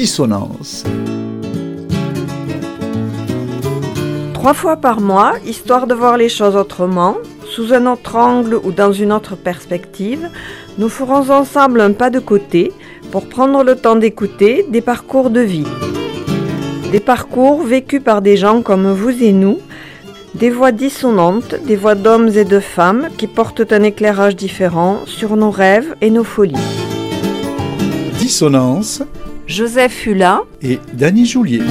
Dissonance. 3 fois par mois, histoire de voir les choses autrement, sous un autre angle ou dans une autre perspective, nous ferons ensemble un pas de côté pour prendre le temps d'écouter des parcours de vie. Des parcours vécus par des gens comme vous et nous, des voix dissonantes, des voix d'hommes et de femmes qui portent un éclairage différent sur nos rêves et nos folies. Dissonance. Joseph Hulin et Dany Joulier.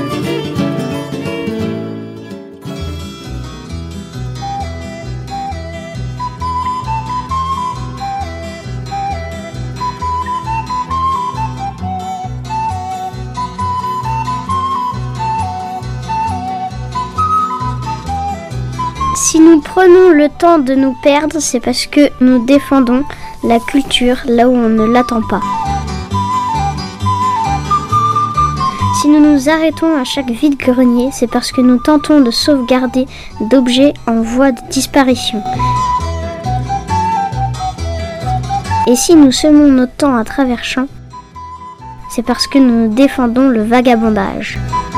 Si nous prenons le temps de nous perdre, c'est parce que nous défendons la culture là où on ne l'attend pas. Si nous nous arrêtons à chaque vide-grenier, c'est parce que nous tentons de sauvegarder d'objets en voie de disparition. Et si nous semons notre temps à travers champs, c'est parce que nous défendons le vagabondage.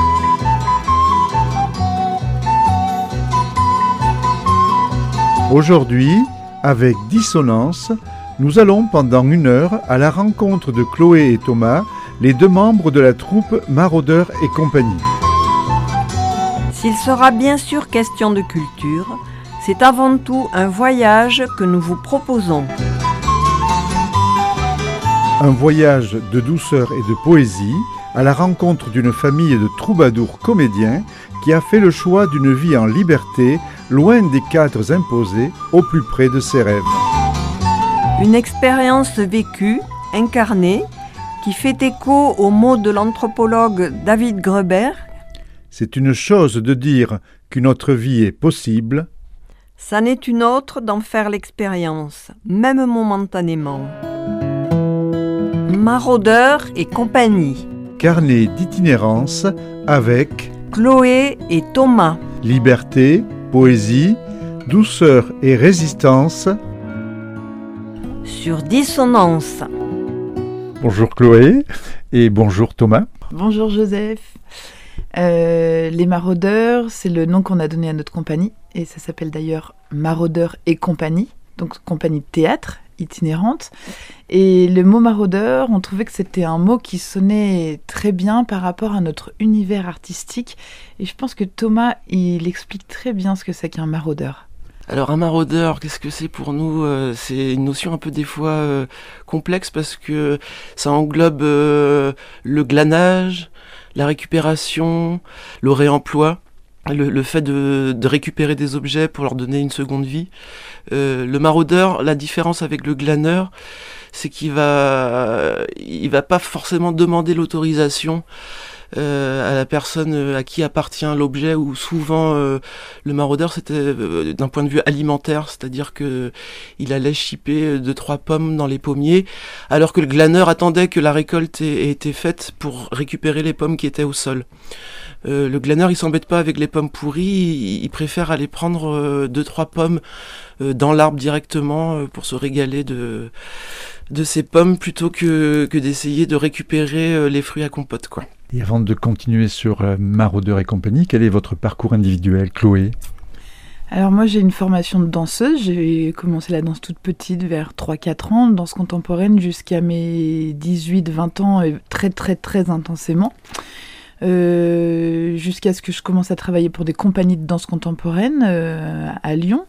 Aujourd'hui, avec Dissonance, nous allons pendant 1 heure à la rencontre de Chloé et Thomas, les 2 membres de la troupe Maraudeurs et compagnie. S'il sera bien sûr question de culture, c'est avant tout un voyage que nous vous proposons. Un voyage de douceur et de poésie à la rencontre d'une famille de troubadours comédiens qui a fait le choix d'une vie en liberté, loin des cadres imposés, au plus près de ses rêves. Une expérience vécue, incarnée, qui fait écho aux mots de l'anthropologue David Graeber. C'est une chose de dire qu'une autre vie est possible. Ça n'est une autre d'en faire l'expérience, même momentanément. Maraudeurs et compagnie. Carnet d'itinérance avec Chloé et Thomas. Liberté, poésie, douceur et résistance. Sur Dissonance. Bonjour Chloé et bonjour Thomas. Bonjour Joseph. Les Maraudeurs, c'est le nom qu'on a donné à notre compagnie et ça s'appelle d'ailleurs Maraudeurs et compagnie, donc compagnie de théâtre itinérante. Et le mot maraudeur, on trouvait que c'était un mot qui sonnait très bien par rapport à notre univers artistique. Et je pense que Thomas, il explique très bien ce que c'est qu'un maraudeur. Alors un maraudeur, qu'est-ce que c'est pour nous ? C'est une notion un peu des fois complexe parce que ça englobe le glanage, la récupération, le réemploi. Le fait de récupérer des objets pour leur donner une seconde vie. Le maraudeur, la différence avec le glaneur, c'est qu'il va pas forcément demander l'autorisation à la personne à qui appartient l'objet, ou souvent le maraudeur c'était d'un point de vue alimentaire, c'est-à-dire que il allait chipper 2-3 pommes dans les pommiers, alors que le glaneur attendait que la récolte ait été faite pour récupérer les pommes qui étaient au sol. Le glaneur, il s'embête pas avec les pommes pourries, il préfère aller prendre 2-3 pommes dans l'arbre directement pour se régaler de ces pommes plutôt que d'essayer de récupérer les fruits à compote, quoi. Et avant de continuer sur Maraudeurs et compagnie, quel est votre parcours individuel, Chloé ? Alors moi j'ai une formation de danseuse, j'ai commencé la danse toute petite vers 3-4 ans, danse contemporaine jusqu'à mes 18-20 ans très très très intensément. Jusqu'à ce que je commence à travailler pour des compagnies de danse contemporaine à Lyon.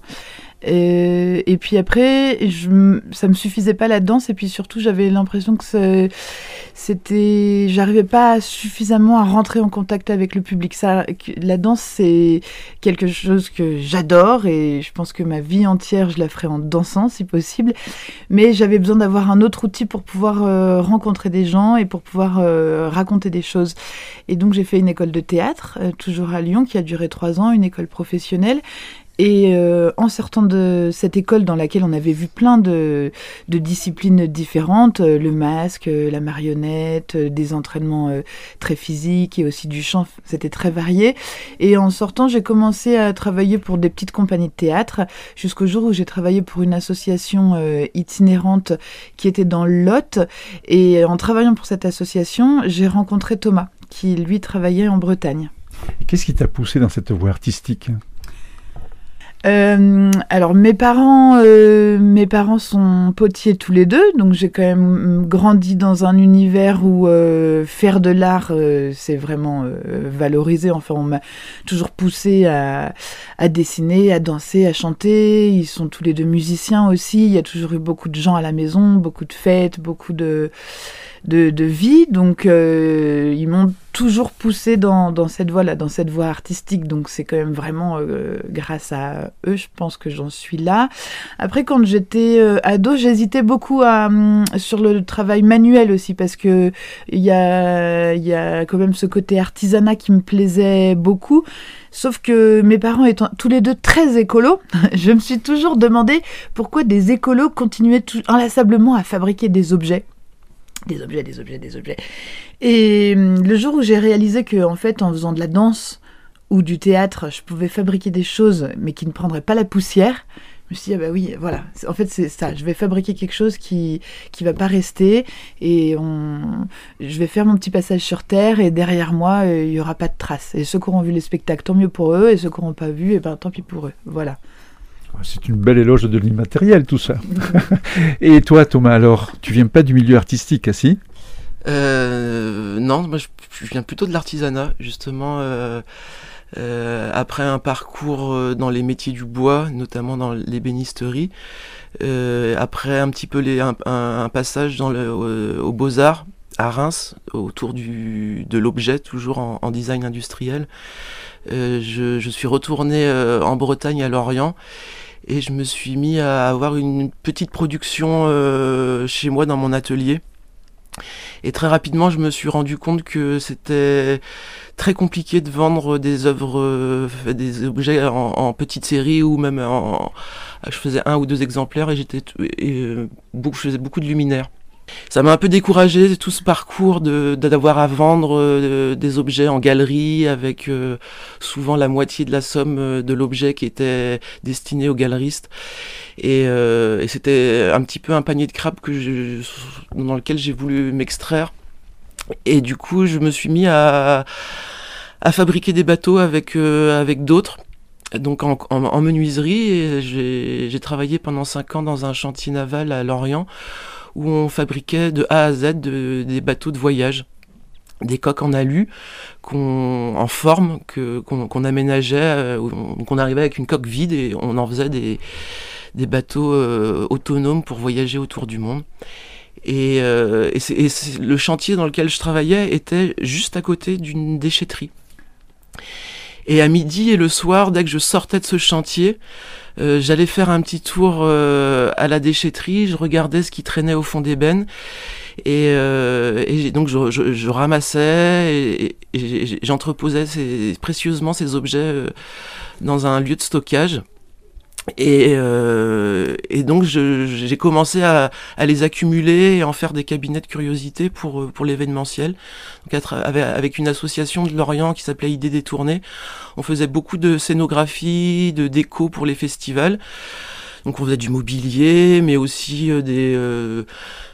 Et puis après, ça me suffisait pas la danse, et puis surtout j'avais l'impression que j'arrivais pas suffisamment à rentrer en contact avec le public. La danse, c'est quelque chose que j'adore, et je pense que ma vie entière je la ferai en dansant si possible, mais j'avais besoin d'avoir un autre outil pour pouvoir rencontrer des gens et pour pouvoir raconter des choses. Et donc j'ai fait une école de théâtre, toujours à Lyon, qui a duré 3 ans, une école professionnelle. Et en sortant de cette école dans laquelle on avait vu plein de disciplines différentes, le masque, la marionnette, des entraînements très physiques et aussi du chant, c'était très varié. Et en sortant, j'ai commencé à travailler pour des petites compagnies de théâtre, jusqu'au jour où j'ai travaillé pour une association itinérante qui était dans le Lot. Et en travaillant pour cette association, j'ai rencontré Thomas, qui lui travaillait en Bretagne. Et qu'est-ce qui t'a poussé dans cette voie artistique ? Alors mes parents sont potiers tous les deux, donc j'ai quand même grandi dans un univers où faire de l'art c'est vraiment valorisé. Enfin, on m'a toujours poussé à dessiner, à danser, à chanter. Ils sont tous les deux musiciens aussi. Il y a toujours eu beaucoup de gens à la maison, beaucoup de fêtes, beaucoup de vie, donc ils m'ont toujours poussé dans cette voie-là, dans cette voie artistique, donc c'est quand même vraiment grâce à eux, je pense que j'en suis là. Après, quand j'étais ado, j'hésitais beaucoup sur le travail manuel aussi, parce que il y a quand même ce côté artisanat qui me plaisait beaucoup. Sauf que mes parents étant tous les deux très écolos, je me suis toujours demandé pourquoi des écolos continuaient inlassablement à fabriquer des objets. Des objets. Et le jour où j'ai réalisé que, en fait, en faisant de la danse ou du théâtre, je pouvais fabriquer des choses, mais qui ne prendraient pas la poussière, je me suis dit, ah bah oui, voilà. En fait, c'est ça. Je vais fabriquer quelque chose qui va pas rester, et je vais faire mon petit passage sur Terre, et derrière moi, il y aura pas de traces. Et ceux qui auront vu les spectacles, tant mieux pour eux, et ceux qui n'auront pas vu, tant pis pour eux. Voilà. C'est une belle éloge de l'immatériel, tout ça. Et toi, Thomas, alors, tu viens pas du milieu artistique, si ? Non, moi je viens plutôt de l'artisanat, justement. Après un parcours dans les métiers du bois, notamment dans l'ébénisterie, après un petit peu un passage aux Beaux-Arts à Reims, autour de l'objet, toujours en design industriel. Je suis retourné en Bretagne, à Lorient, et je me suis mis à avoir une petite production chez moi dans mon atelier. Et très rapidement, je me suis rendu compte que c'était très compliqué de vendre des œuvres, des objets en petite série, ou même je faisais 1 ou 2 exemplaires, et je faisais beaucoup de luminaires. Ça m'a un peu découragé, tout ce parcours d'avoir à vendre des objets en galerie, avec souvent la moitié de la somme de l'objet qui était destiné aux galeristes. Et c'était un petit peu un panier de crabes dans lequel j'ai voulu m'extraire. Et du coup, je me suis mis à fabriquer des bateaux avec d'autres. Donc en menuiserie, et j'ai travaillé pendant 5 ans dans un chantier naval à Lorient, où on fabriquait de A à Z des bateaux de voyage, des coques en alu en forme qu'on aménageait, qu'on arrivait avec une coque vide, et on en faisait des bateaux autonomes pour voyager autour du monde. Et le chantier dans lequel je travaillais était juste à côté d'une déchetterie. Et à midi et le soir, dès que je sortais de ce chantier, j'allais faire un petit tour à la déchetterie, je regardais ce qui traînait au fond des bennes, et donc je ramassais et j'entreposais précieusement ces objets dans un lieu de stockage. Et donc j'ai commencé à les accumuler et en faire des cabinets de curiosité pour l'événementiel. Donc avec une association de Lorient qui s'appelait Idées détournées, on faisait beaucoup de scénographie, de déco pour les festivals. Donc on faisait du mobilier, mais aussi de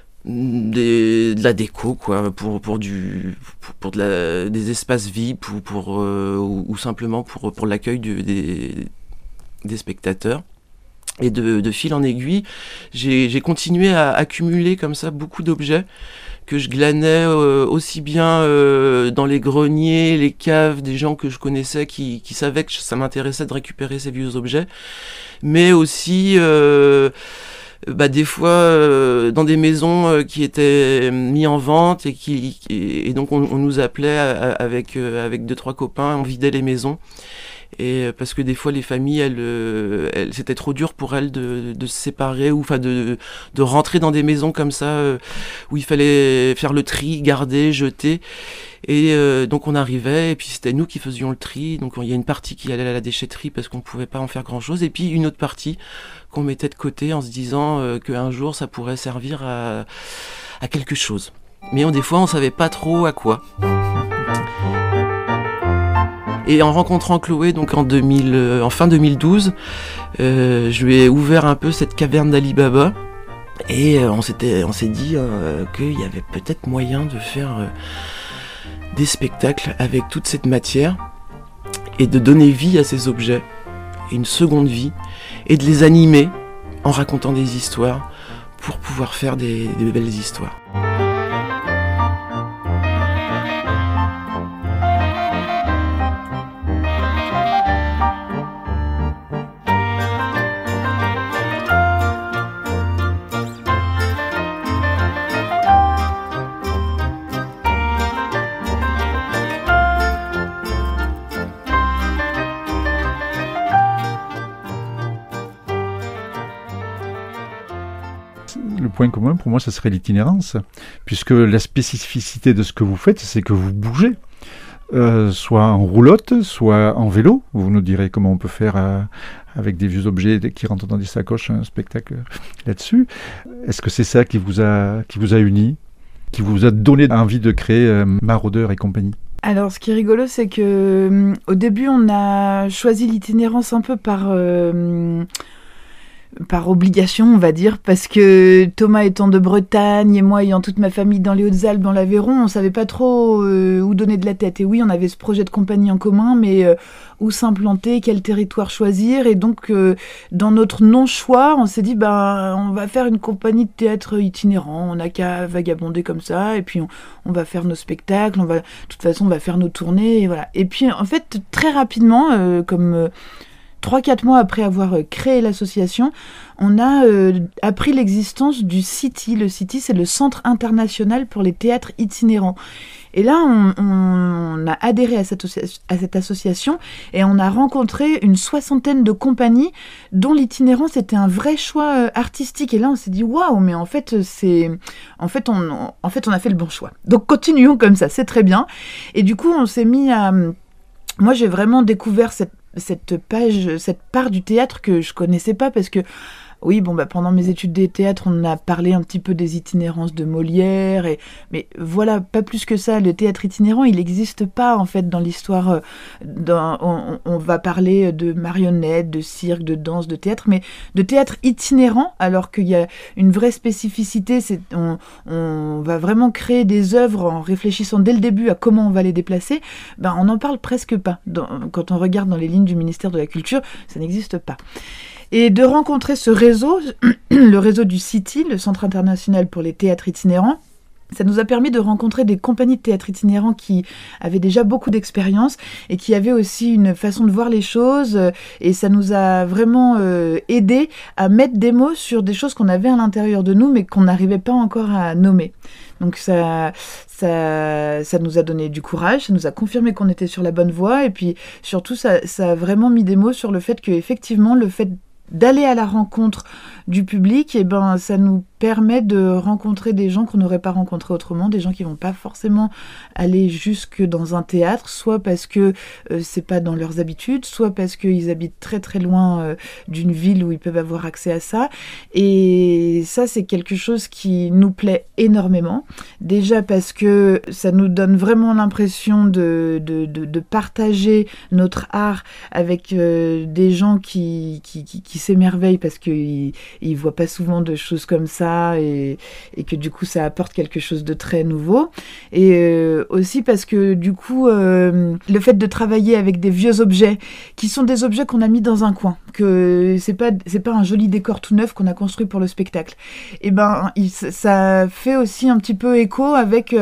la déco, quoi, pour des espaces VIP, ou simplement pour l'accueil des spectateurs. Et de fil en aiguille, j'ai continué à accumuler comme ça beaucoup d'objets que je glanais aussi bien dans les greniers, les caves, des gens que je connaissais qui savaient que ça m'intéressait de récupérer ces vieux objets, mais aussi des fois dans des maisons qui étaient mis en vente, et donc on nous appelait avec 2-3 copains, on vidait les maisons. Et parce que des fois les familles, c'était trop dur pour elles de se séparer ou de rentrer dans des maisons comme ça où il fallait faire le tri, garder, jeter. Et donc on arrivait et puis c'était nous qui faisions le tri. Donc il y a une partie qui allait à la déchetterie parce qu'on pouvait pas en faire grand chose, et puis une autre partie qu'on mettait de côté en se disant qu'un jour ça pourrait servir à quelque chose. Mais des fois on savait pas trop à quoi. Et en rencontrant Chloé, donc en fin 2012, je lui ai ouvert un peu cette caverne d'Ali Baba. Et on s'est dit qu'il y avait peut-être moyen de faire des spectacles avec toute cette matière et de donner vie à ces objets, une seconde vie, et de les animer en racontant des histoires pour pouvoir faire des belles histoires. Le point commun, pour moi, ça serait l'itinérance, puisque la spécificité de ce que vous faites, c'est que vous bougez, soit en roulotte, soit en vélo. Vous nous direz comment on peut faire avec des vieux objets qui rentrent dans des sacoches, un spectacle là-dessus. Est-ce que c'est ça qui vous a uni, qui vous a donné envie de créer Maraudeurs et compagnie ? Alors, ce qui est rigolo, c'est que au début, on a choisi l'itinérance un peu par obligation, on va dire, parce que Thomas étant de Bretagne et moi ayant toute ma famille dans les Hautes-Alpes, dans l'Aveyron, on savait pas trop où donner de la tête. Et oui, on avait ce projet de compagnie en commun, mais où s'implanter, quel territoire choisir. Et donc, dans notre non-choix, on s'est dit, on va faire une compagnie de théâtre itinérant, on n'a qu'à vagabonder comme ça, et puis on va faire nos spectacles, de toute façon, on va faire nos tournées, et voilà. Et puis, en fait, très rapidement, comme 3-4 mois après avoir créé l'association, on a appris l'existence du CITI. Le CITI, c'est le Centre international pour les théâtres itinérants. Et là, on a adhéré à cette association et on a rencontré une 60aine de compagnies dont l'itinérance était un vrai choix artistique. Et là, on s'est dit, waouh, mais en fait, on a fait le bon choix. Donc, continuons comme ça, c'est très bien. Et du coup, on s'est mis à... Moi, j'ai vraiment découvert cette part du théâtre que je connaissais pas, parce que oui, pendant mes études de théâtre, on a parlé un petit peu des itinérances de Molière, mais voilà, pas plus que ça. Le théâtre itinérant, il n'existe pas en fait dans l'histoire. On va parler de marionnettes, de cirque, de danse, de théâtre, mais de théâtre itinérant, alors qu'il y a une vraie spécificité. On va vraiment créer des œuvres en réfléchissant dès le début à comment on va les déplacer. On n'en parle presque pas. Quand on regarde dans les lignes du ministère de la Culture, ça n'existe pas. Et de rencontrer ce réseau, le réseau du CITI, le Centre international pour les théâtres itinérants, ça nous a permis de rencontrer des compagnies de théâtre itinérants qui avaient déjà beaucoup d'expérience et qui avaient aussi une façon de voir les choses. Et ça nous a vraiment aidé à mettre des mots sur des choses qu'on avait à l'intérieur de nous, mais qu'on n'arrivait pas encore à nommer. Donc ça nous a donné du courage, ça nous a confirmé qu'on était sur la bonne voie. Et puis surtout, ça a vraiment mis des mots sur le fait qu'effectivement, le fait d'aller à la rencontre du public, ça nous permet de rencontrer des gens qu'on n'aurait pas rencontrés autrement, des gens qui vont pas forcément aller jusque dans un théâtre, soit parce que c'est pas dans leurs habitudes, soit parce qu'ils habitent très très loin d'une ville où ils peuvent avoir accès à ça. Et ça, c'est quelque chose qui nous plaît énormément. Déjà parce que ça nous donne vraiment l'impression de partager notre art avec des gens qui s'émerveillent parce qu'ils voient pas souvent de choses comme ça, et que du coup ça apporte quelque chose de très nouveau. Et aussi parce que du coup le fait de travailler avec des vieux objets qui sont des objets qu'on a mis dans un coin, que c'est pas un joli décor tout neuf qu'on a construit pour le spectacle, ça fait aussi un petit peu écho avec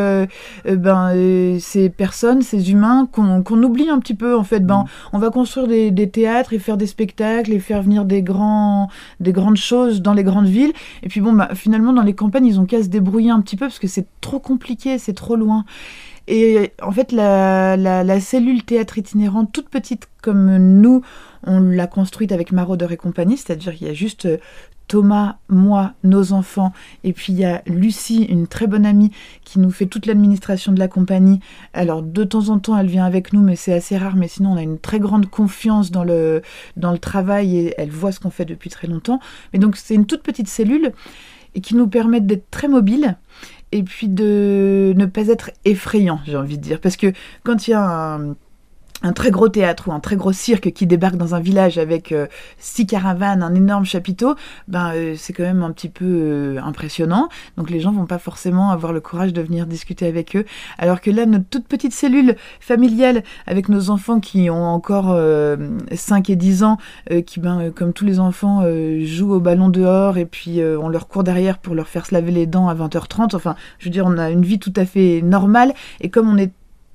ces personnes, ces humains qu'on oublie un petit peu en fait. On va construire des théâtres et faire des spectacles et faire venir des grandes choses dans les grandes villes, et puis finalement dans les campagnes ils ont qu'à se débrouiller un petit peu parce que c'est trop compliqué, c'est trop loin. Et en fait, la cellule théâtre itinérant, toute petite comme nous, on l'a construite avec Maraudeur et compagnie, c'est-à-dire qu'il y a juste Thomas, moi, nos enfants, et puis il y a Lucie, une très bonne amie, qui nous fait toute l'administration de la compagnie. Alors, de temps en temps, elle vient avec nous, mais c'est assez rare, mais sinon, on a une très grande confiance dans le travail, et elle voit ce qu'on fait depuis très longtemps. Mais donc, c'est une toute petite cellule, et qui nous permet d'être très mobiles, et puis de ne pas être effrayant, j'ai envie de dire. Parce que quand il y a un très gros théâtre ou un très gros cirque qui débarque dans un village avec 6 caravanes, un énorme chapiteau, c'est quand même un petit peu impressionnant. Donc les gens vont pas forcément avoir le courage de venir discuter avec eux. Alors que là, notre toute petite cellule familiale avec nos enfants qui ont encore 5 et 10 ans, qui, comme tous les enfants, jouent au ballon dehors et puis on leur court derrière pour leur faire se laver les dents à 20h30. Enfin, je veux dire, on a une vie tout à fait normale. Et comme on est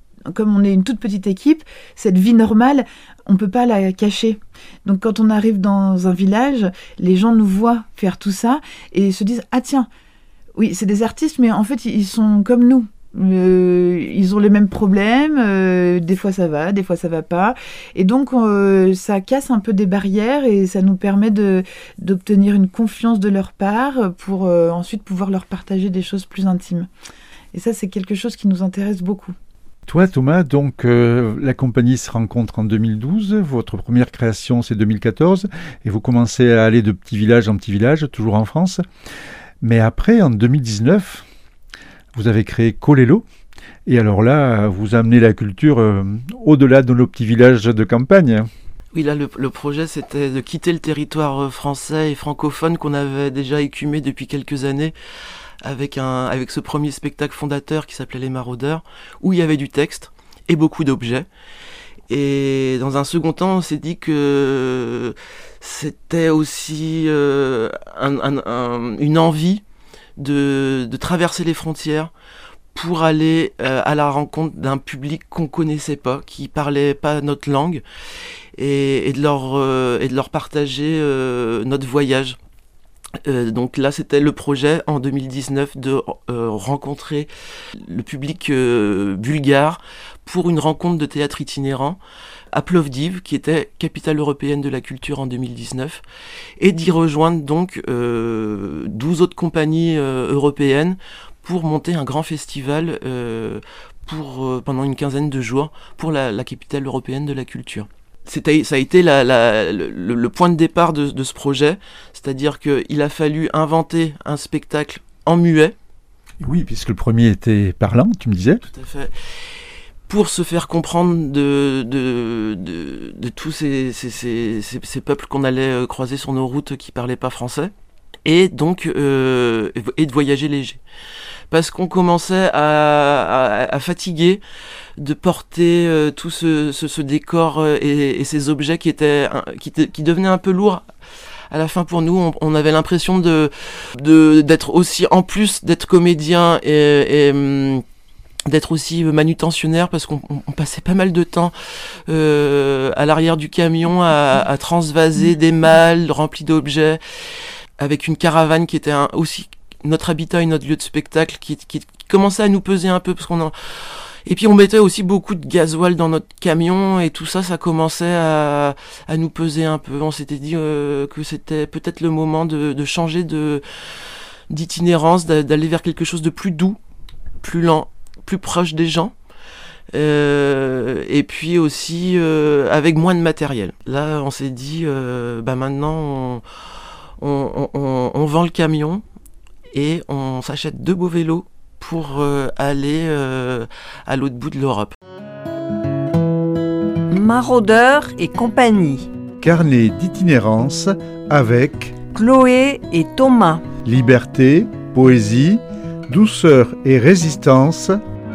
une toute petite équipe, cette vie normale, on ne peut pas la cacher. Donc quand on arrive dans un village, les gens nous voient faire tout ça et se disent « Ah tiens, oui, c'est des artistes, mais en fait, ils sont comme nous. Ils ont les mêmes problèmes, des fois ça va, des fois ça va pas. Et donc ça casse un peu des barrières et ça nous permet d'obtenir une confiance de leur part pour ensuite pouvoir leur partager des choses plus intimes. Et ça, c'est quelque chose qui nous intéresse beaucoup. Toi, Thomas, donc la compagnie se rencontre en 2012, votre première création c'est 2014, et vous commencez à aller de petit village en petit village, toujours en France. Mais après, en 2019, vous avez créé Kolelo, et alors là, vous amenez la culture au-delà de nos petits villages de campagne. Oui, là, le projet, c'était de quitter le territoire français et francophone qu'on avait déjà écumé depuis quelques années, avec ce premier spectacle fondateur qui s'appelait Les Maraudeurs, où il y avait du texte et beaucoup d'objets. Et dans un second temps, on s'est dit que c'était aussi une envie de traverser les frontières pour aller à la rencontre d'un public qu'on connaissait pas, qui parlait pas notre langue, et de leur partager notre voyage. Donc là, c'était le projet en 2019 de rencontrer le public bulgare pour une rencontre de théâtre itinérant à Plovdiv, qui était capitale européenne de la culture en 2019, et d'y rejoindre donc 12 autres compagnies européennes pour monter un grand festival pendant une quinzaine de jours pour la capitale européenne de la culture. Ça a été le point de départ de ce projet, c'est-à-dire qu'il a fallu inventer un spectacle en muet. Oui, puisque le premier était parlant, tu me disais. Tout à fait. Pour se faire comprendre de tous ces peuples qu'on allait croiser sur nos routes qui parlaient pas français, et donc et de voyager léger. Parce qu'on commençait à fatiguer de porter tout ce décor et ces objets qui devenaient un peu lourds. À la fin, pour nous, on avait l'impression d'être aussi, en plus d'être comédien et d'être aussi manutentionnaire, parce qu'on passait pas mal de temps à l'arrière du camion à transvaser des malles remplis d'objets, avec une caravane qui était aussi notre habitat et notre lieu de spectacle qui commençait à nous peser un peu, parce et puis on mettait aussi beaucoup de gasoil dans notre camion, et tout ça commençait à nous peser un peu. On s'était dit que c'était peut-être le moment de changer d'itinérance, d'aller vers quelque chose de plus doux, plus lent, plus proche des gens, et puis aussi avec moins de matériel. Là, on s'est dit, maintenant, on vend le camion et on s'achète 2 beaux vélos pour aller à l'autre bout de l'Europe. Maraudeur et compagnie. Carnet d'itinérance avec Chloé et Thomas. liberté, poésie, douceur et résistance.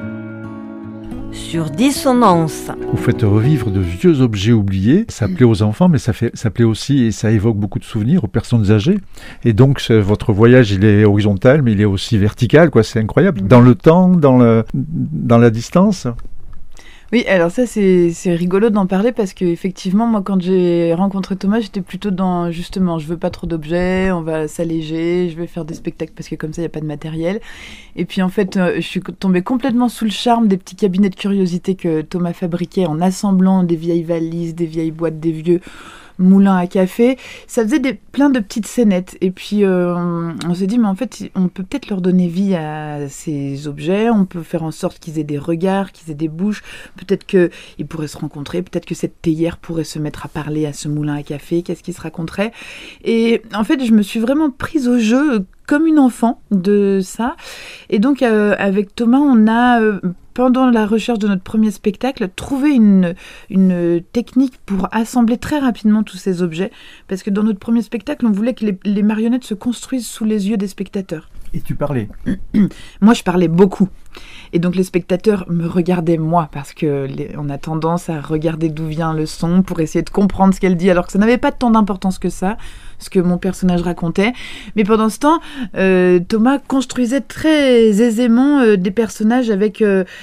Sur Dissonance. Vous faites revivre de vieux objets oubliés. Ça plaît aux enfants, mais ça plaît aussi et ça évoque beaucoup de souvenirs aux personnes âgées. Et donc, votre voyage, il est horizontal, mais il est aussi vertical, quoi. C'est incroyable. Dans le temps, dans la distance. Oui, alors ça c'est rigolo d'en parler parce que effectivement moi quand j'ai rencontré Thomas j'étais plutôt dans justement je veux pas trop d'objets, on va s'alléger, je vais faire des spectacles parce que comme ça il y a pas de matériel. Et puis en fait je suis tombée complètement sous le charme des petits cabinets de curiosité que Thomas fabriquait en assemblant des vieilles valises, des vieilles boîtes, des vieux moulin à café, ça faisait plein de petites scénettes. Et puis on s'est dit, mais en fait, on peut peut-être leur donner vie à ces objets, on peut faire en sorte qu'ils aient des regards, qu'ils aient des bouches, peut-être qu'ils pourraient se rencontrer, peut-être que cette théière pourrait se mettre à parler à ce moulin à café, qu'est-ce qui se raconterait. Et en fait, je me suis vraiment prise au jeu comme une enfant de ça. Et donc, avec Thomas, on a... pendant la recherche de notre premier spectacle, trouver une technique pour assembler très rapidement tous ces objets. Parce que dans notre premier spectacle, on voulait que les marionnettes se construisent sous les yeux des spectateurs. Et tu parlais? Moi, je parlais beaucoup. Et donc, les spectateurs me regardaient, moi, parce qu'on a tendance à regarder d'où vient le son pour essayer de comprendre ce qu'elle dit, alors que ça n'avait pas tant d'importance que ça, ce que mon personnage racontait. Mais pendant ce temps, Thomas construisait très aisément des personnages avec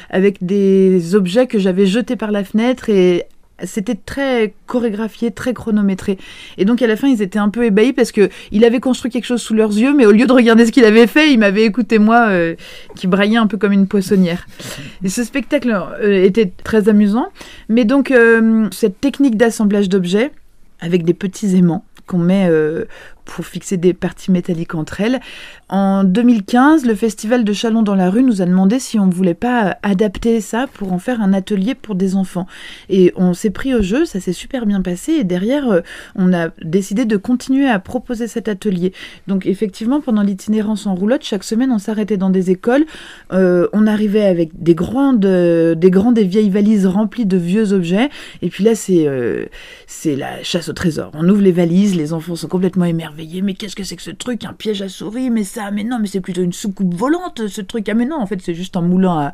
des objets que j'avais jetés par la fenêtre et c'était très chorégraphié, très chronométré. Et donc à la fin, ils étaient un peu ébahis parce qu'il avait construit quelque chose sous leurs yeux, mais au lieu de regarder ce qu'il avait fait, il m'avait écouté moi, qui braillais un peu comme une poissonnière. Et ce spectacle était très amusant. Mais donc cette technique d'assemblage d'objets avec des petits aimants qu'on met pour fixer des parties métalliques entre elles. En 2015, le festival de Chalon dans la rue nous a demandé si on ne voulait pas adapter ça pour en faire un atelier pour des enfants. Et on s'est pris au jeu, ça s'est super bien passé et derrière, on a décidé de continuer à proposer cet atelier. Donc effectivement, pendant l'itinérance en roulotte, chaque semaine, on s'arrêtait dans des écoles. On arrivait avec des vieilles valises remplies de vieux objets. Et puis là, c'est la chasse au trésor. On ouvre les valises, les enfants sont complètement émerveillés. Mais qu'est-ce que c'est que ce truc? Un piège à souris? Mais non, mais c'est plutôt une soucoupe volante, ce truc. Ah mais non, en fait, c'est juste un moulin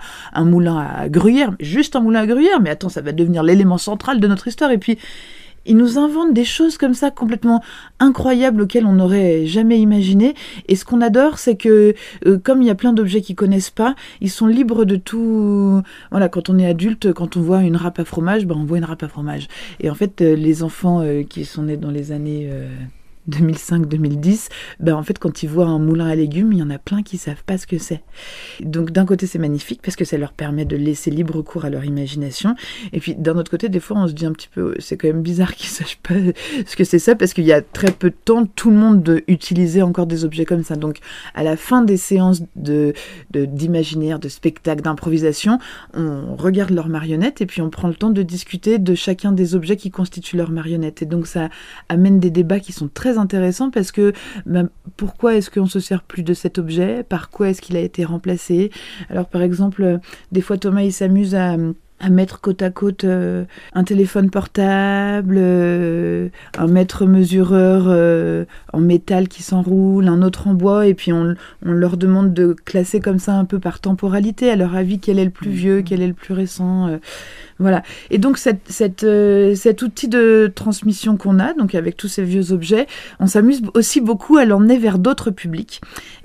à gruyère. Juste un moulin à gruyère. Mais attends, ça va devenir l'élément central de notre histoire. Et puis, ils nous inventent des choses comme ça complètement incroyables auxquelles on n'aurait jamais imaginé. Et ce qu'on adore, c'est que comme il y a plein d'objets qu'ils connaissent pas, ils sont libres de tout. Voilà, quand on est adulte, quand on voit une râpe à fromage, on voit une râpe à fromage. Et en fait, les enfants qui sont nés dans les années 2005-2010, en fait, quand ils voient un moulin à légumes, il y en a plein qui savent pas ce que c'est. Donc, d'un côté, c'est magnifique parce que ça leur permet de laisser libre cours à leur imagination. Et puis, d'un autre côté, des fois, on se dit un petit peu, c'est quand même bizarre qu'ils sachent pas ce que c'est ça parce qu'il y a très peu de temps, tout le monde utilisait encore des objets comme ça. Donc, à la fin des séances d'imaginaire, de spectacle, d'improvisation, on regarde leurs marionnettes et puis on prend le temps de discuter de chacun des objets qui constituent leurs marionnettes. Et donc, ça amène des débats qui sont très intéressant parce que pourquoi est-ce qu'on se sert plus de cet objet? Par quoi est-ce qu'il a été remplacé? Alors par exemple, des fois Thomas il s'amuse à mettre côte à côte un téléphone portable, un mètre mesureur en métal qui s'enroule, un autre en bois, et puis on leur demande de classer comme ça un peu par temporalité, à leur avis, quel est le plus vieux, quel est le plus récent. Voilà. Et donc cet outil de transmission qu'on a, donc avec tous ces vieux objets, on s'amuse aussi beaucoup à l'emmener vers d'autres publics.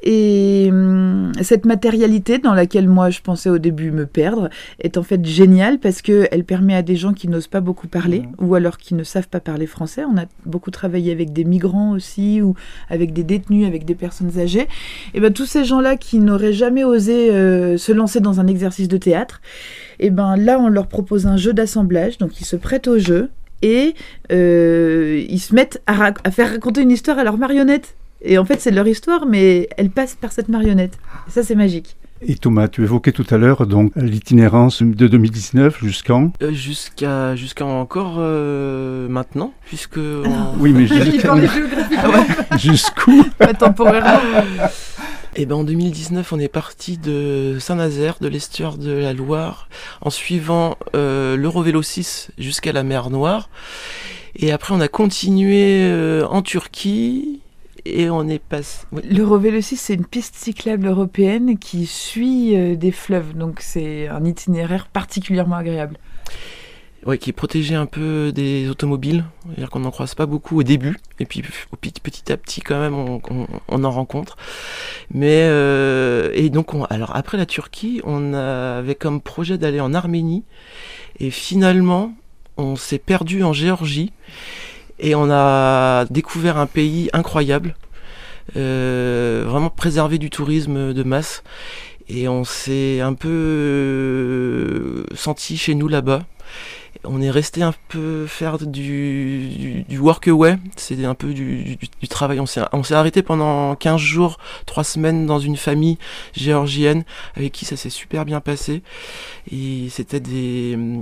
Et cette matérialité dans laquelle moi je pensais au début me perdre est en fait géniale parce qu'elle permet à des gens qui n'osent pas beaucoup parler ou alors qui ne savent pas parler français. On a beaucoup travaillé avec des migrants aussi ou avec des détenus, avec des personnes âgées. Et tous ces gens-là qui n'auraient jamais osé se lancer dans un exercice de théâtre, et là on leur propose un jeu d'assemblage, donc ils se prêtent au jeu et ils se mettent à faire raconter une histoire à leurs marionnettes. Et en fait, c'est leur histoire, mais elle passe par cette marionnette. Et ça, c'est magique. Et Thomas, tu évoquais tout à l'heure donc l'itinérance de 2019 jusqu'en jusqu'à encore maintenant, puisque oui, mais jusqu'où temporairement. Et en 2019, on est parti de Saint-Nazaire, de l'estuaire de la Loire, en suivant l'Eurovélo 6 jusqu'à la mer Noire. Et après, on a continué en Turquie. Et on est passé... Oui. L'Eurovélo 6, c'est une piste cyclable européenne qui suit des fleuves. Donc c'est un itinéraire particulièrement agréable. Ouais, qui est protégé un peu des automobiles, c'est-à-dire qu'on n'en croise pas beaucoup au début, et puis petit à petit quand même on en rencontre. Mais et donc alors après la Turquie, on avait comme projet d'aller en Arménie, et finalement on s'est perdu en Géorgie, et on a découvert un pays incroyable, vraiment préservé du tourisme de masse, et on s'est un peu senti chez nous là-bas. On est resté un peu faire du workaway, c'est un peu du travail. On s'est arrêté pendant 15 jours, 3 semaines dans une famille géorgienne avec qui ça s'est super bien passé. Et c'était ils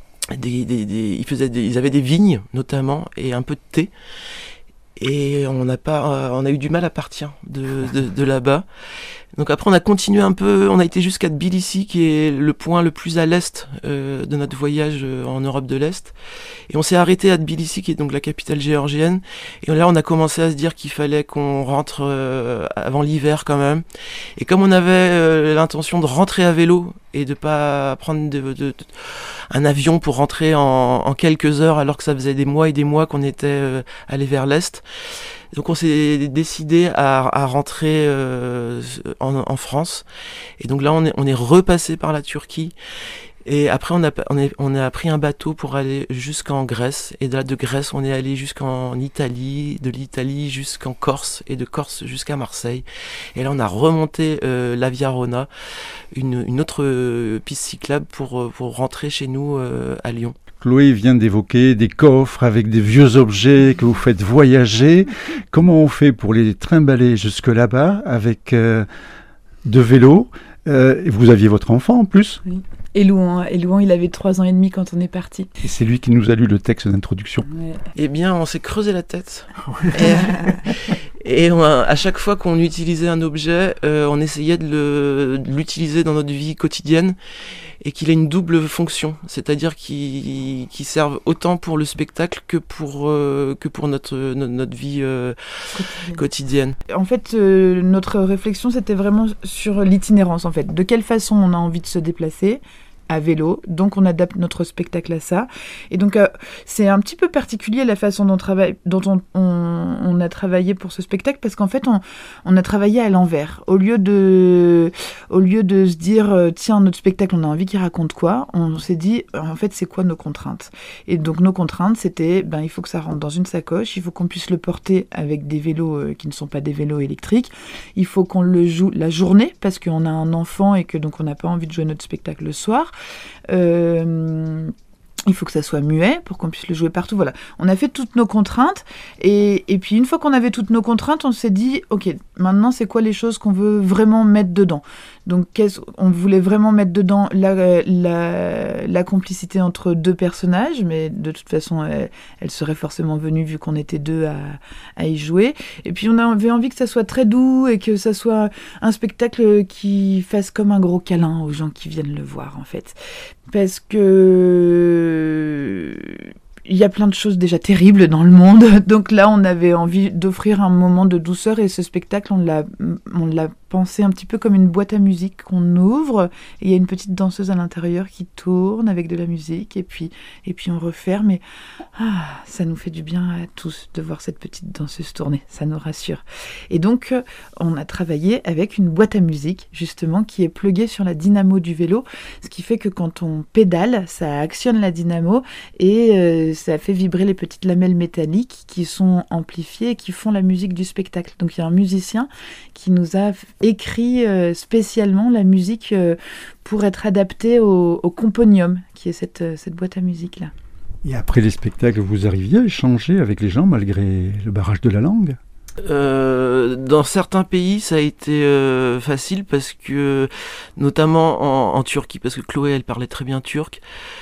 avaient des vignes notamment et un peu de thé. Et on a eu du mal à partir de là-bas. Donc après on a continué un peu, on a été jusqu'à Tbilissi qui est le point le plus à l'est de notre voyage en Europe de l'Est. Et on s'est arrêté à Tbilissi qui est donc la capitale géorgienne. Et là on a commencé à se dire qu'il fallait qu'on rentre avant l'hiver quand même. Et comme on avait l'intention de rentrer à vélo et de pas prendre un avion pour rentrer en quelques heures alors que ça faisait des mois et des mois qu'on était allé vers l'Est. Donc on s'est décidé à rentrer en France. Et donc là on est repassé par la Turquie. Et après on a pris un bateau pour aller jusqu'en Grèce. Et de Grèce on est allé jusqu'en Italie, de l'Italie jusqu'en Corse et de Corse jusqu'à Marseille. Et là on a remonté la Via Rona, une autre piste cyclable pour rentrer chez nous à Lyon. Chloé vient d'évoquer des coffres avec des vieux objets que vous faites voyager. Comment on fait pour les trimballer jusque là-bas avec deux vélos vous aviez votre enfant en plus? Oui. Et Louan, il avait 3 ans et demi quand on est parti. Et c'est lui qui nous a lu le texte d'introduction. Ouais. Eh bien, on s'est creusé la tête. Et à chaque fois qu'on utilisait un objet, on essayait de l'utiliser dans notre vie quotidienne et qu'il ait une double fonction, c'est-à-dire qu'il serve autant pour le spectacle que pour notre vie quotidienne. En fait, notre réflexion, c'était vraiment sur l'itinérance, en fait. De quelle façon on a envie de se déplacer à vélo, donc on adapte notre spectacle à ça. Et donc c'est un petit peu particulier la façon dont on a travaillé pour ce spectacle, parce qu'en fait on a travaillé à l'envers. Au lieu de se dire tiens, notre spectacle on a envie qu'il raconte quoi, on s'est dit en fait c'est quoi nos contraintes. Et donc nos contraintes c'était il faut que ça rentre dans une sacoche, il faut qu'on puisse le porter avec des vélos qui ne sont pas des vélos électriques, il faut qu'on le joue la journée parce qu'on a un enfant et que donc on n'a pas envie de jouer notre spectacle le soir. Il faut que ça soit muet pour qu'on puisse le jouer partout. Voilà, on a fait toutes nos contraintes et puis une fois qu'on avait toutes nos contraintes, on s'est dit ok, maintenant c'est quoi les choses qu'on veut vraiment mettre dedans. Donc on voulait vraiment mettre dedans la complicité entre deux personnages, mais de toute façon elle serait forcément venue vu qu'on était deux à y jouer. Et puis on avait envie que ça soit très doux et que ça soit un spectacle qui fasse comme un gros câlin aux gens qui viennent le voir en fait. Parce que il y a plein de choses déjà terribles dans le monde, donc là on avait envie d'offrir un moment de douceur et ce spectacle on l'a pensé un petit peu comme une boîte à musique qu'on ouvre et il y a une petite danseuse à l'intérieur qui tourne avec de la musique et puis on referme et ça nous fait du bien à tous de voir cette petite danseuse tourner, ça nous rassure. Et donc on a travaillé avec une boîte à musique justement qui est pluguée sur la dynamo du vélo, ce qui fait que quand on pédale, ça actionne la dynamo et ça fait vibrer les petites lamelles métalliques qui sont amplifiées et qui font la musique du spectacle. Donc il y a un musicien qui nous a écrit spécialement la musique pour être adaptée au Componium, qui est cette boîte à musique-là. Et après les spectacles, vous arriviez à échanger avec les gens malgré le barrage de la langue ? Dans certains pays, ça a été facile parce que, notamment en Turquie, parce que Chloé, elle parlait très bien turc.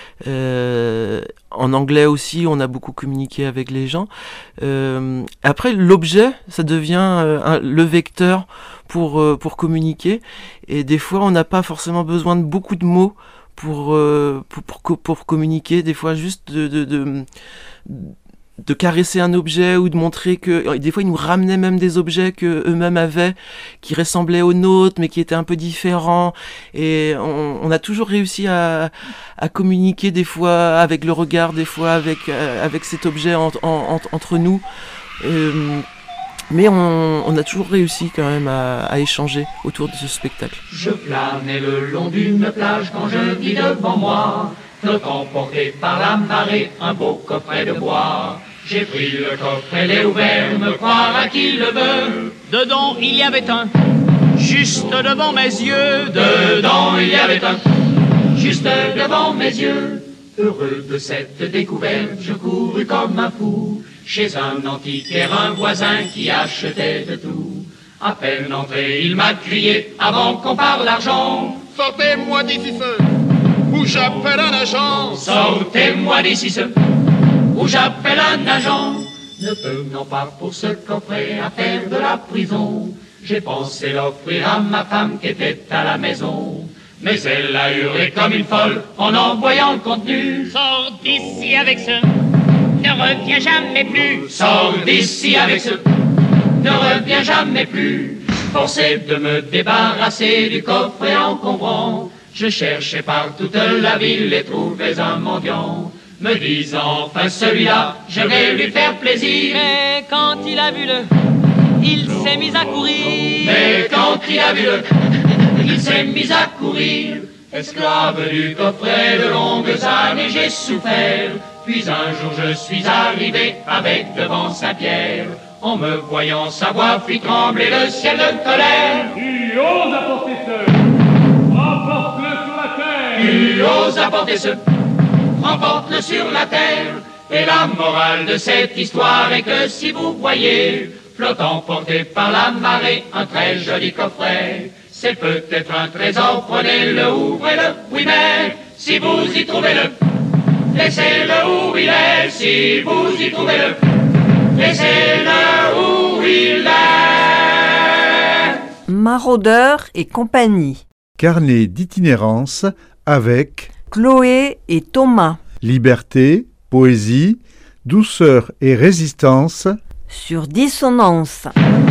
En anglais aussi, on a beaucoup communiqué avec les gens. Après, l'objet, ça devient le vecteur pour communiquer. Et des fois, on n'a pas forcément besoin de beaucoup de mots pour communiquer. Des fois, juste de caresser un objet ou de montrer que des fois ils nous ramenaient même des objets que eux-mêmes avaient qui ressemblaient aux nôtres mais qui étaient un peu différents, et on a toujours réussi à communiquer des fois avec le regard, des fois avec cet objet entre nous, mais on a toujours réussi quand même à échanger autour de ce spectacle. Je planais le long d'une plage quand je vis devant moi, flottant porté par la marée, un beau coffret de bois. J'ai pris le coffret, l'ai ouvert, me croire à qui le veut. Dedans il y avait un, juste devant mes yeux. Dedans il y avait un, juste devant mes yeux. Heureux de cette découverte, je courus comme un fou chez un antiquaire, un voisin qui achetait de tout. À peine entré, il m'a crié avant qu'on parle argent. Sortez-moi d'ici ce, ou j'appelle un agent. Sortez-moi d'ici ce, ou j'appelle un agent. Ne tenant pas pour ce coffret à faire de la prison, j'ai pensé l'offrir à ma femme qui était à la maison. Mais elle a hurlé comme une folle en voyant le contenu. Sors d'ici avec ce, ne reviens jamais plus. Sors d'ici avec ce, ne reviens jamais plus. Forcé de me débarrasser du coffret encombrant, je cherchais par toute la ville et trouvais un mendiant, me disant enfin celui-là, je vais lui faire plaisir. Mais quand il a vu le, il s'est mis à courir. Mais quand il a vu le, il s'est mis à courir. Esclave du coffret de longues années j'ai souffert. Puis un jour je suis arrivé avec devant Saint-Pierre. En me voyant sa voix fit trembler le ciel de colère. Tu oses apporter ce, emporte-le sur la terre. Tu oses apporter ce, emporte-le sur la terre. Et la morale de cette histoire est que si vous voyez, flottant porté par la marée, un très joli coffret, c'est peut-être un trésor, prenez-le, ouvrez-le, oui mais, si vous y trouvez-le, laissez-le où il est, si vous y trouvez-le, laissez-le où il est. Maraudeurs et compagnie. Carnet d'itinérance avec Chloé et Thomas. liberté, poésie, douceur et résistance. Sur Dissonance.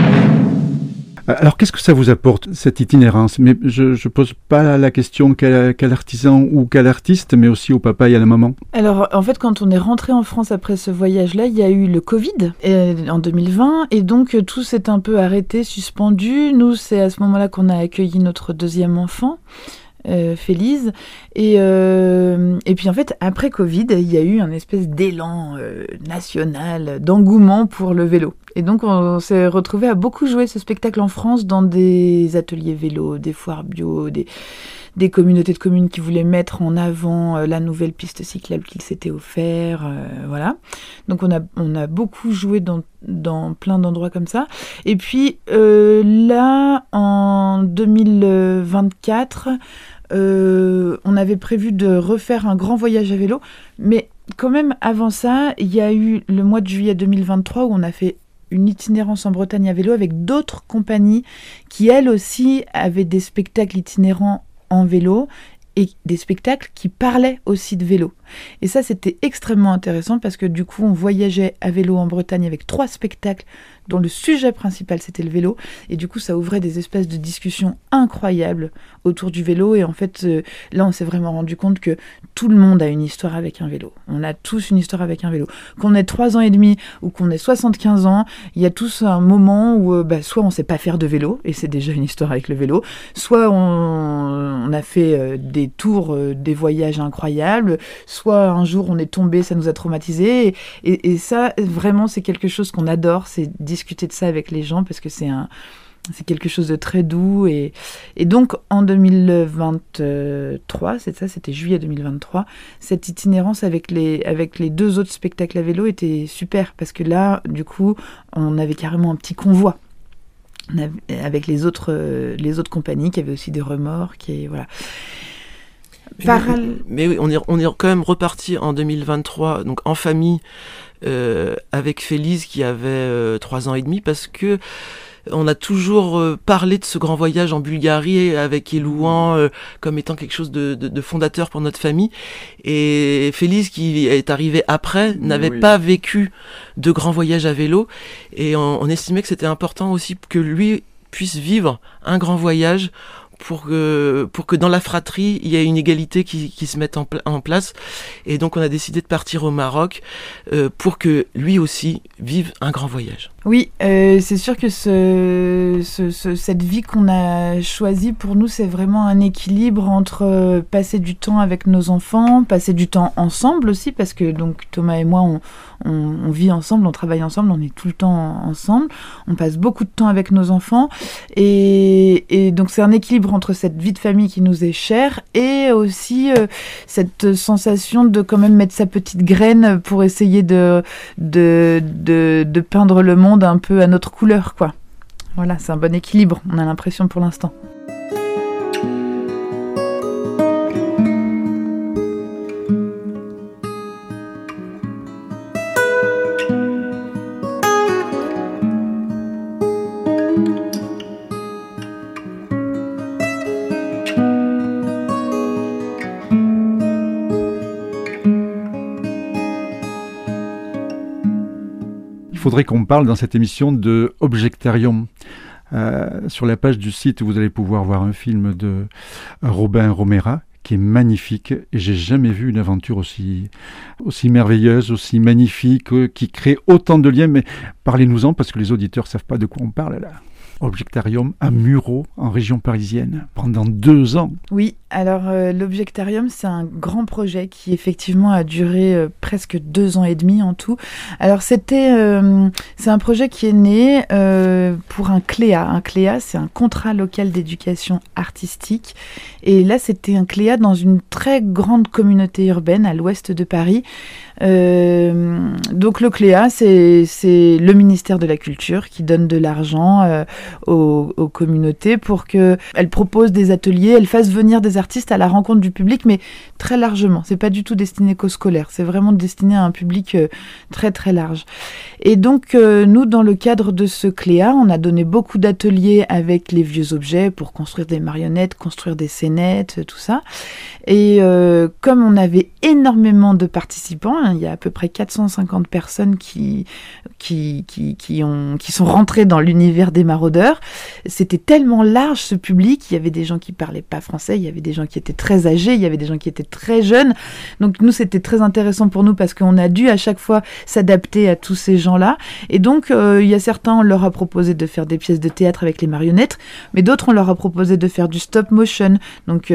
Alors, qu'est-ce que ça vous apporte, cette itinérance? Mais je ne pose pas la question quel artisan ou quel artiste, mais aussi au papa et à la maman. Alors, en fait, quand on est rentré en France après ce voyage-là, il y a eu le Covid en 2020, et donc tout s'est un peu arrêté, suspendu. Nous, c'est à ce moment-là qu'on a accueilli notre deuxième enfant, Félise, et puis en fait après Covid il y a eu un espèce d'élan national, d'engouement pour le vélo, et donc on s'est retrouvé à beaucoup jouer ce spectacle en France dans des ateliers vélo, des foires bio, des communautés de communes qui voulaient mettre en avant la nouvelle piste cyclable qu'ils s'étaient offert, voilà. Donc on a beaucoup joué dans plein d'endroits comme ça. Et puis là, en 2024, on avait prévu de refaire un grand voyage à vélo, mais quand même avant ça, il y a eu le mois de juillet 2023 où on a fait une itinérance en Bretagne à vélo avec d'autres compagnies qui elles aussi avaient des spectacles itinérants en vélo et des spectacles qui parlaient aussi de vélo. Et ça, c'était extrêmement intéressant parce que du coup, on voyageait à vélo en Bretagne avec 3 spectacles dont le sujet principal, c'était le vélo. Et du coup, ça ouvrait des espèces de discussions incroyables autour du vélo. Et en fait, là, on s'est vraiment rendu compte que tout le monde a une histoire avec un vélo. On a tous une histoire avec un vélo. Qu'on ait 3 ans et demi ou qu'on ait 75 ans, il y a tous un moment où soit on ne sait pas faire de vélo, et c'est déjà une histoire avec le vélo, soit on a fait des tours, des voyages incroyables, soit un jour on est tombé, ça nous a traumatisés, et ça vraiment c'est quelque chose qu'on adore, c'est discuter de ça avec les gens parce que c'est quelque chose de très doux, et donc en 2023, c'était juillet 2023, cette itinérance avec les 2 autres spectacles à vélo était super parce que là du coup on avait carrément un petit convoi avec les autres compagnies qui avaient aussi des remorques, et voilà. Mais oui, on est quand même reparti en 2023, donc en famille, avec Félise qui avait 3 ans et demi, parce que On a toujours parlé de ce grand voyage en Bulgarie avec Élouan comme étant quelque chose de fondateur pour notre famille. Et Félix, qui est arrivé après, n'avait pas vécu de grand voyage à vélo. Et on estimait que c'était important aussi que lui puisse vivre un grand voyage pour que dans la fratrie, il y ait une égalité qui se mette en place. Et donc, on a décidé de partir au Maroc pour que lui aussi vive un grand voyage. Oui, c'est sûr que cette vie qu'on a choisie, pour nous, c'est vraiment un équilibre entre passer du temps avec nos enfants, passer du temps ensemble aussi, parce que donc Thomas et moi, on vit ensemble, on travaille ensemble, on est tout le temps ensemble, on passe beaucoup de temps avec nos enfants, et donc c'est un équilibre entre cette vie de famille qui nous est chère et aussi cette sensation de quand même mettre sa petite graine pour essayer de peindre le monde un peu à notre couleur, quoi. Voilà, c'est un bon équilibre, on a l'impression pour l'instant. Il faudrait qu'on parle dans cette émission de Objectarium. Sur la page du site, vous allez pouvoir voir un film de Robin Romera qui est magnifique. Et j'ai jamais vu une aventure aussi merveilleuse, aussi magnifique, qui crée autant de liens. Mais parlez-nous-en parce que les auditeurs savent pas de quoi on parle là. Objectarium à Murau, en région parisienne, pendant 2 ans. Oui, alors l'Objectarium, c'est un grand projet qui effectivement a duré presque 2 ans et demi en tout. Alors c'est un projet qui est né pour un CLEA. Un CLEA, c'est un contrat local d'éducation artistique. Et là, c'était un CLEA dans une très grande communauté urbaine à l'ouest de Paris. Donc le CLEA, c'est le ministère de la Culture qui donne de l'argent aux communautés pour qu'elles proposent des ateliers, elles fassent venir des artistes à la rencontre du public, mais très largement. C'est pas du tout destiné qu'aux scolaires, c'est vraiment destiné à un public très très large. Et donc nous, dans le cadre de ce CLEA, on a donné beaucoup d'ateliers avec les vieux objets pour construire des marionnettes, construire des scénettes, tout ça. Et comme on avait énormément de participants, il y a à peu près 450 personnes qui sont rentrées dans l'univers des maraudeurs. C'était tellement large ce public, il y avait des gens qui parlaient pas français, il y avait des gens qui étaient très âgés, il y avait des gens qui étaient très jeunes. Donc nous, c'était très intéressant pour nous parce qu'on a dû à chaque fois s'adapter à tous ces gens-là. Et donc il y a certains, on leur a proposé de faire des pièces de théâtre avec les marionnettes, mais d'autres, on leur a proposé de faire du stop motion. Donc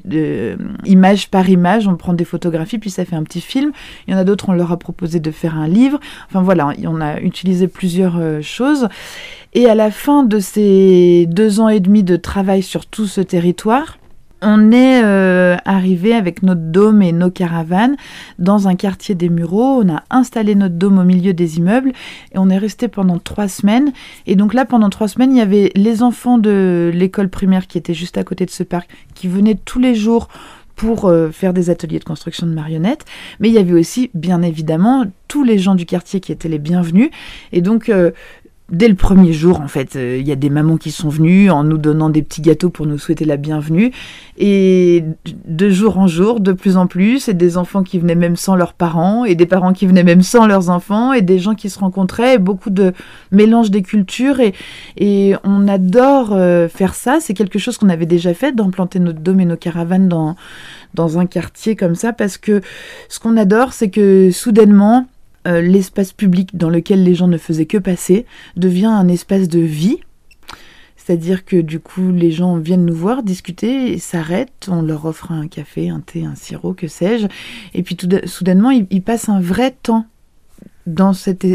image par image, on prend des photographies, puis ça fait un petit film. Il y en a d'autres, on leur a proposé de faire un livre. Enfin voilà, on a utilisé plusieurs choses. Et à la fin de ces 2 ans et demi de travail sur tout ce territoire, on est arrivé avec notre dôme et nos caravanes dans un quartier des Mureaux. On a installé notre dôme au milieu des immeubles et on est resté pendant 3 semaines. Et donc là, pendant 3 semaines, il y avait les enfants de l'école primaire qui étaient juste à côté de ce parc, qui venaient tous les jours pour faire des ateliers de construction de marionnettes. Mais il y avait aussi, bien évidemment, tous les gens du quartier qui étaient les bienvenus. Et donc dès le premier jour, en fait, il y a des mamans qui sont venues en nous donnant des petits gâteaux pour nous souhaiter la bienvenue. Et de jour en jour, de plus en plus, et des enfants qui venaient même sans leurs parents, et des parents qui venaient même sans leurs enfants, et des gens qui se rencontraient, et beaucoup de mélange des cultures. Et on adore faire ça. C'est quelque chose qu'on avait déjà fait, d'implanter notre dôme et nos caravanes dans un quartier comme ça, parce que ce qu'on adore, c'est que soudainement, l'espace public dans lequel les gens ne faisaient que passer devient un espace de vie. C'est-à-dire que du coup, les gens viennent nous voir, discuter, et s'arrêtent, on leur offre un café, un thé, un sirop, que sais-je. Et puis soudainement, ils passent un vrai temps dans cette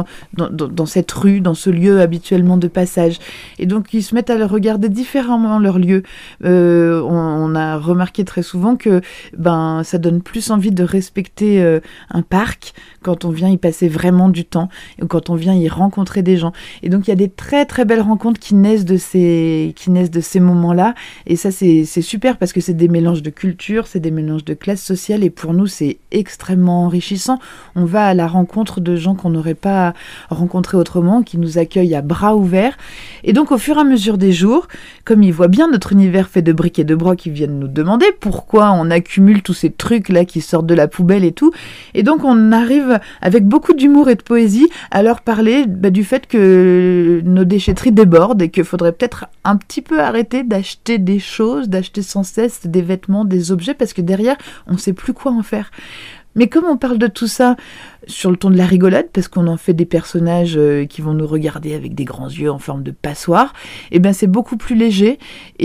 rue, dans ce lieu habituellement de passage. Et donc, ils se mettent à regarder différemment leur lieu. On a remarqué très souvent que ça donne plus envie de respecter un parc quand on vient y passer vraiment du temps, et quand on vient y rencontrer des gens. Et donc, il y a des très très belles rencontres qui naissent de ces moments-là. Et ça, c'est super parce que c'est des mélanges de culture, c'est des mélanges de classes sociales. Et pour nous, c'est extrêmement enrichissant. On va à la rencontre rencontre de gens qu'on n'aurait pas rencontrés autrement, qui nous accueillent à bras ouverts. Et donc, au fur et à mesure des jours, comme ils voient bien notre univers fait de briques et de brocs, ils viennent nous demander pourquoi on accumule tous ces trucs-là qui sortent de la poubelle et tout. Et donc, on arrive, avec beaucoup d'humour et de poésie, à leur parler du fait que nos déchetteries débordent et qu'il faudrait peut-être un petit peu arrêter d'acheter des choses, d'acheter sans cesse des vêtements, des objets, parce que derrière, on ne sait plus quoi en faire. Mais comme on parle de tout ça sur le ton de la rigolade, parce qu'on en fait des personnages qui vont nous regarder avec des grands yeux en forme de passoire, et ben c'est beaucoup plus léger.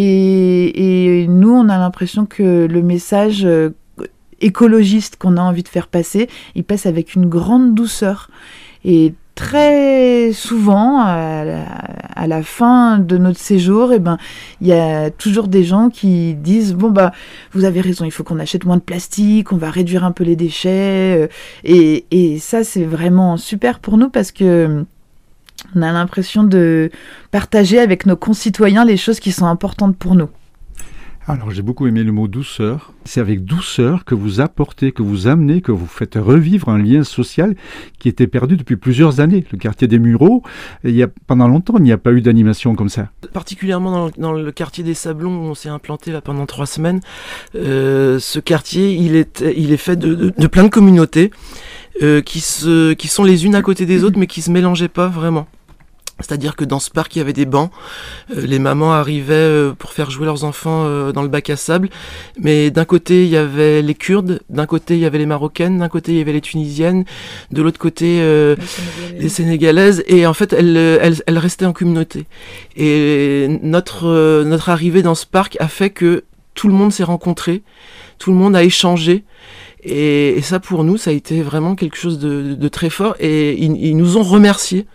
Et nous, on a l'impression que le message écologiste qu'on a envie de faire passer, il passe avec une grande douceur. Et très souvent, à la fin de notre séjour, il y a toujours des gens qui disent vous avez raison, il faut qu'on achète moins de plastique, on va réduire un peu les déchets. Et ça, c'est vraiment super pour nous parce que on a l'impression de partager avec nos concitoyens les choses qui sont importantes pour nous. Alors, j'ai beaucoup aimé le mot douceur. C'est avec douceur que vous apportez, que vous amenez, que vous faites revivre un lien social qui était perdu depuis plusieurs années. Le quartier des Mureaux, pendant longtemps, il n'y a pas eu d'animation comme ça. Particulièrement dans le quartier des Sablons, où on s'est implanté là pendant 3 semaines, ce quartier, il est fait de plein de communautés qui sont les unes à côté des autres, mais qui se mélangeaient pas vraiment. C'est-à-dire que dans ce parc, il y avait des bancs, les mamans arrivaient pour faire jouer leurs enfants dans le bac à sable, mais d'un côté, il y avait les Kurdes, d'un côté, il y avait les Marocaines, d'un côté, il y avait les Tunisiennes, de l'autre côté, les Sénégalaises, et en fait, elles restaient en communauté. Et notre arrivée dans ce parc a fait que tout le monde s'est rencontré, tout le monde a échangé, et ça, pour nous, ça a été vraiment quelque chose de très fort, et ils nous ont remerciés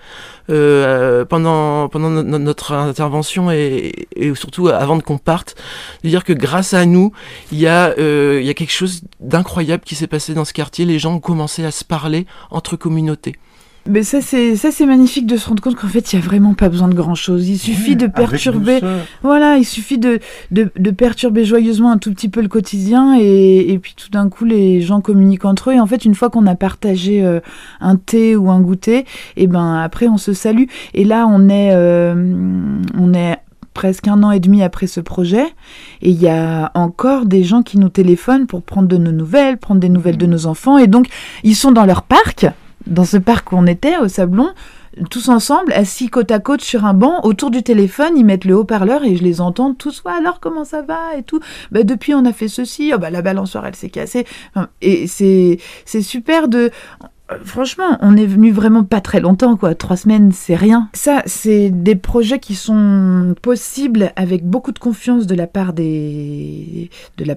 pendant notre intervention et surtout avant qu'on parte, de dire que grâce à nous, il y a quelque chose d'incroyable qui s'est passé dans ce quartier. Les gens ont commencé à se parler entre communautés. Mais ça c'est magnifique de se rendre compte qu'en fait il y a vraiment pas besoin de grand chose. Il suffit de perturber, il suffit de perturber joyeusement un tout petit peu le quotidien et puis tout d'un coup les gens communiquent entre eux. Et en fait une fois qu'on a partagé un thé ou un goûter, et après on se salue. Et là on est presque 1 an et demi après ce projet, et il y a encore des gens qui nous téléphonent pour prendre de nos nouvelles, prendre des nouvelles de nos enfants, et donc ils sont dans leur parc. Dans ce parc où on était, au Sablon, tous ensemble, assis côte à côte sur un banc, autour du téléphone, ils mettent le haut-parleur et je les entends tous, alors comment ça va et tout. Depuis on a fait ceci, la balançoire elle s'est cassée. Et c'est super de... Franchement, on est venu vraiment pas très longtemps, 3 semaines, c'est rien. Ça, c'est des projets qui sont possibles avec beaucoup de confiance de la part des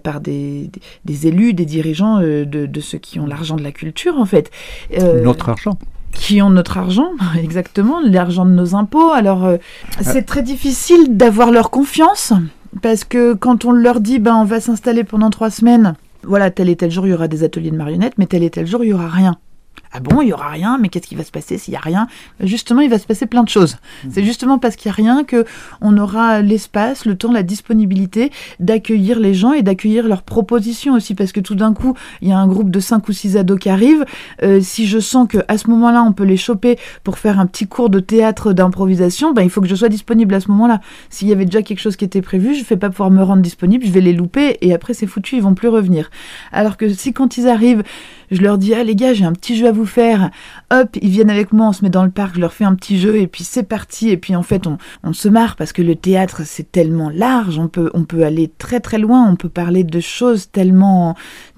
élus, des dirigeants, de ceux qui ont l'argent de la culture, en fait. Notre argent. Qui ont notre argent, exactement, l'argent de nos impôts. Alors, c'est très difficile d'avoir leur confiance, parce que quand on leur dit, on va s'installer pendant 3 semaines, voilà, tel et tel jour, il y aura des ateliers de marionnettes, mais tel et tel jour, il y aura rien. Ah bon, il n'y aura rien, mais qu'est-ce qui va se passer s'il n'y a rien ? Justement, il va se passer plein de choses. C'est justement parce qu'il n'y a rien qu'on aura l'espace, le temps, la disponibilité d'accueillir les gens et d'accueillir leurs propositions aussi, parce que tout d'un coup, il y a un groupe de 5 ou 6 ados qui arrivent. Si je sens qu'à ce moment-là, on peut les choper pour faire un petit cours de théâtre d'improvisation, il faut que je sois disponible à ce moment-là. S'il y avait déjà quelque chose qui était prévu, je ne vais pas pouvoir me rendre disponible, je vais les louper et après c'est foutu, ils vont plus revenir. Alors que si quand ils arrivent, je leur dis, les gars, j'ai un petit jeu à vous faire. Hop, ils viennent avec moi, on se met dans le parc, je leur fais un petit jeu et puis c'est parti. Et puis en fait, on se marre parce que le théâtre, c'est tellement large. On peut aller très très loin. On peut parler de choses tellement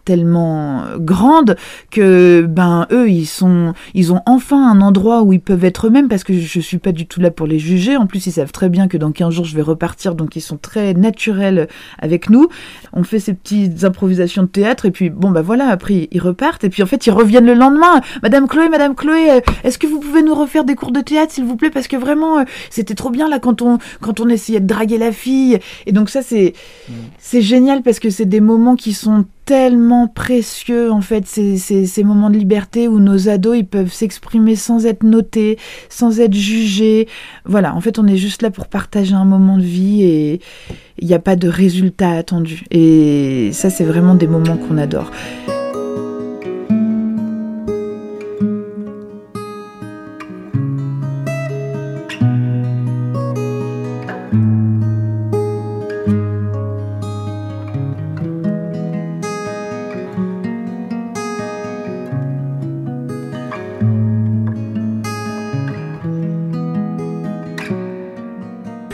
grandes que eux ils ont enfin un endroit où ils peuvent être eux-mêmes, parce que je suis pas du tout là pour les juger. En plus ils savent très bien que dans 15 jours je vais repartir, donc ils sont très naturels avec nous. On fait ces petites improvisations de théâtre et puis voilà, après ils repartent et puis en fait ils reviennent le lendemain. Madame Chloé, est-ce que vous pouvez nous refaire des cours de théâtre s'il vous plaît, parce que vraiment c'était trop bien là quand on essayait de draguer la fille. Et donc ça c'est génial, parce que c'est des moments qui sont tellement précieux, en fait, ces moments de liberté où nos ados ils peuvent s'exprimer sans être notés, sans être jugés. Voilà, en fait on est juste là pour partager un moment de vie et il n'y a pas de résultat attendu. Et ça c'est vraiment des moments qu'on adore.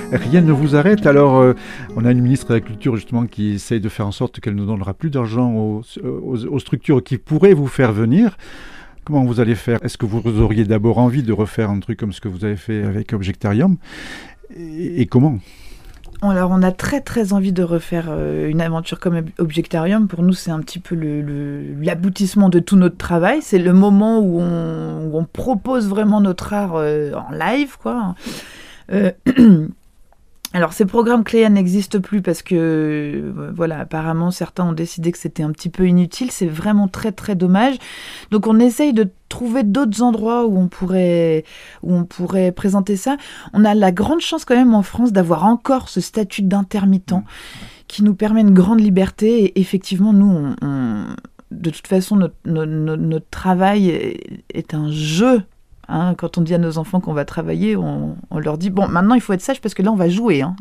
Rien ne vous arrête. Alors, on a une ministre de la Culture justement qui essaye de faire en sorte qu'elle ne donnera plus d'argent aux structures qui pourraient vous faire venir. Comment vous allez faire? Est-ce que vous auriez d'abord envie de refaire un truc comme ce que vous avez fait avec Objectarium? Et comment? Alors, on a très très envie de refaire une aventure comme Objectarium. Pour nous, c'est un petit peu l'aboutissement de tout notre travail. C'est le moment où on propose vraiment notre art en live, quoi. Alors, ces programmes Cléa n'existent plus parce que, voilà, apparemment, certains ont décidé que c'était un petit peu inutile. C'est vraiment très, très dommage. Donc, on essaye de trouver d'autres endroits où on pourrait présenter ça. On a la grande chance quand même en France d'avoir encore ce statut d'intermittent qui nous permet une grande liberté. Et effectivement, nous, de toute façon, notre travail est un jeu. Hein, quand on dit à nos enfants qu'on va travailler, on leur dit « Bon, maintenant, il faut être sage parce que là, on va jouer. Hein. »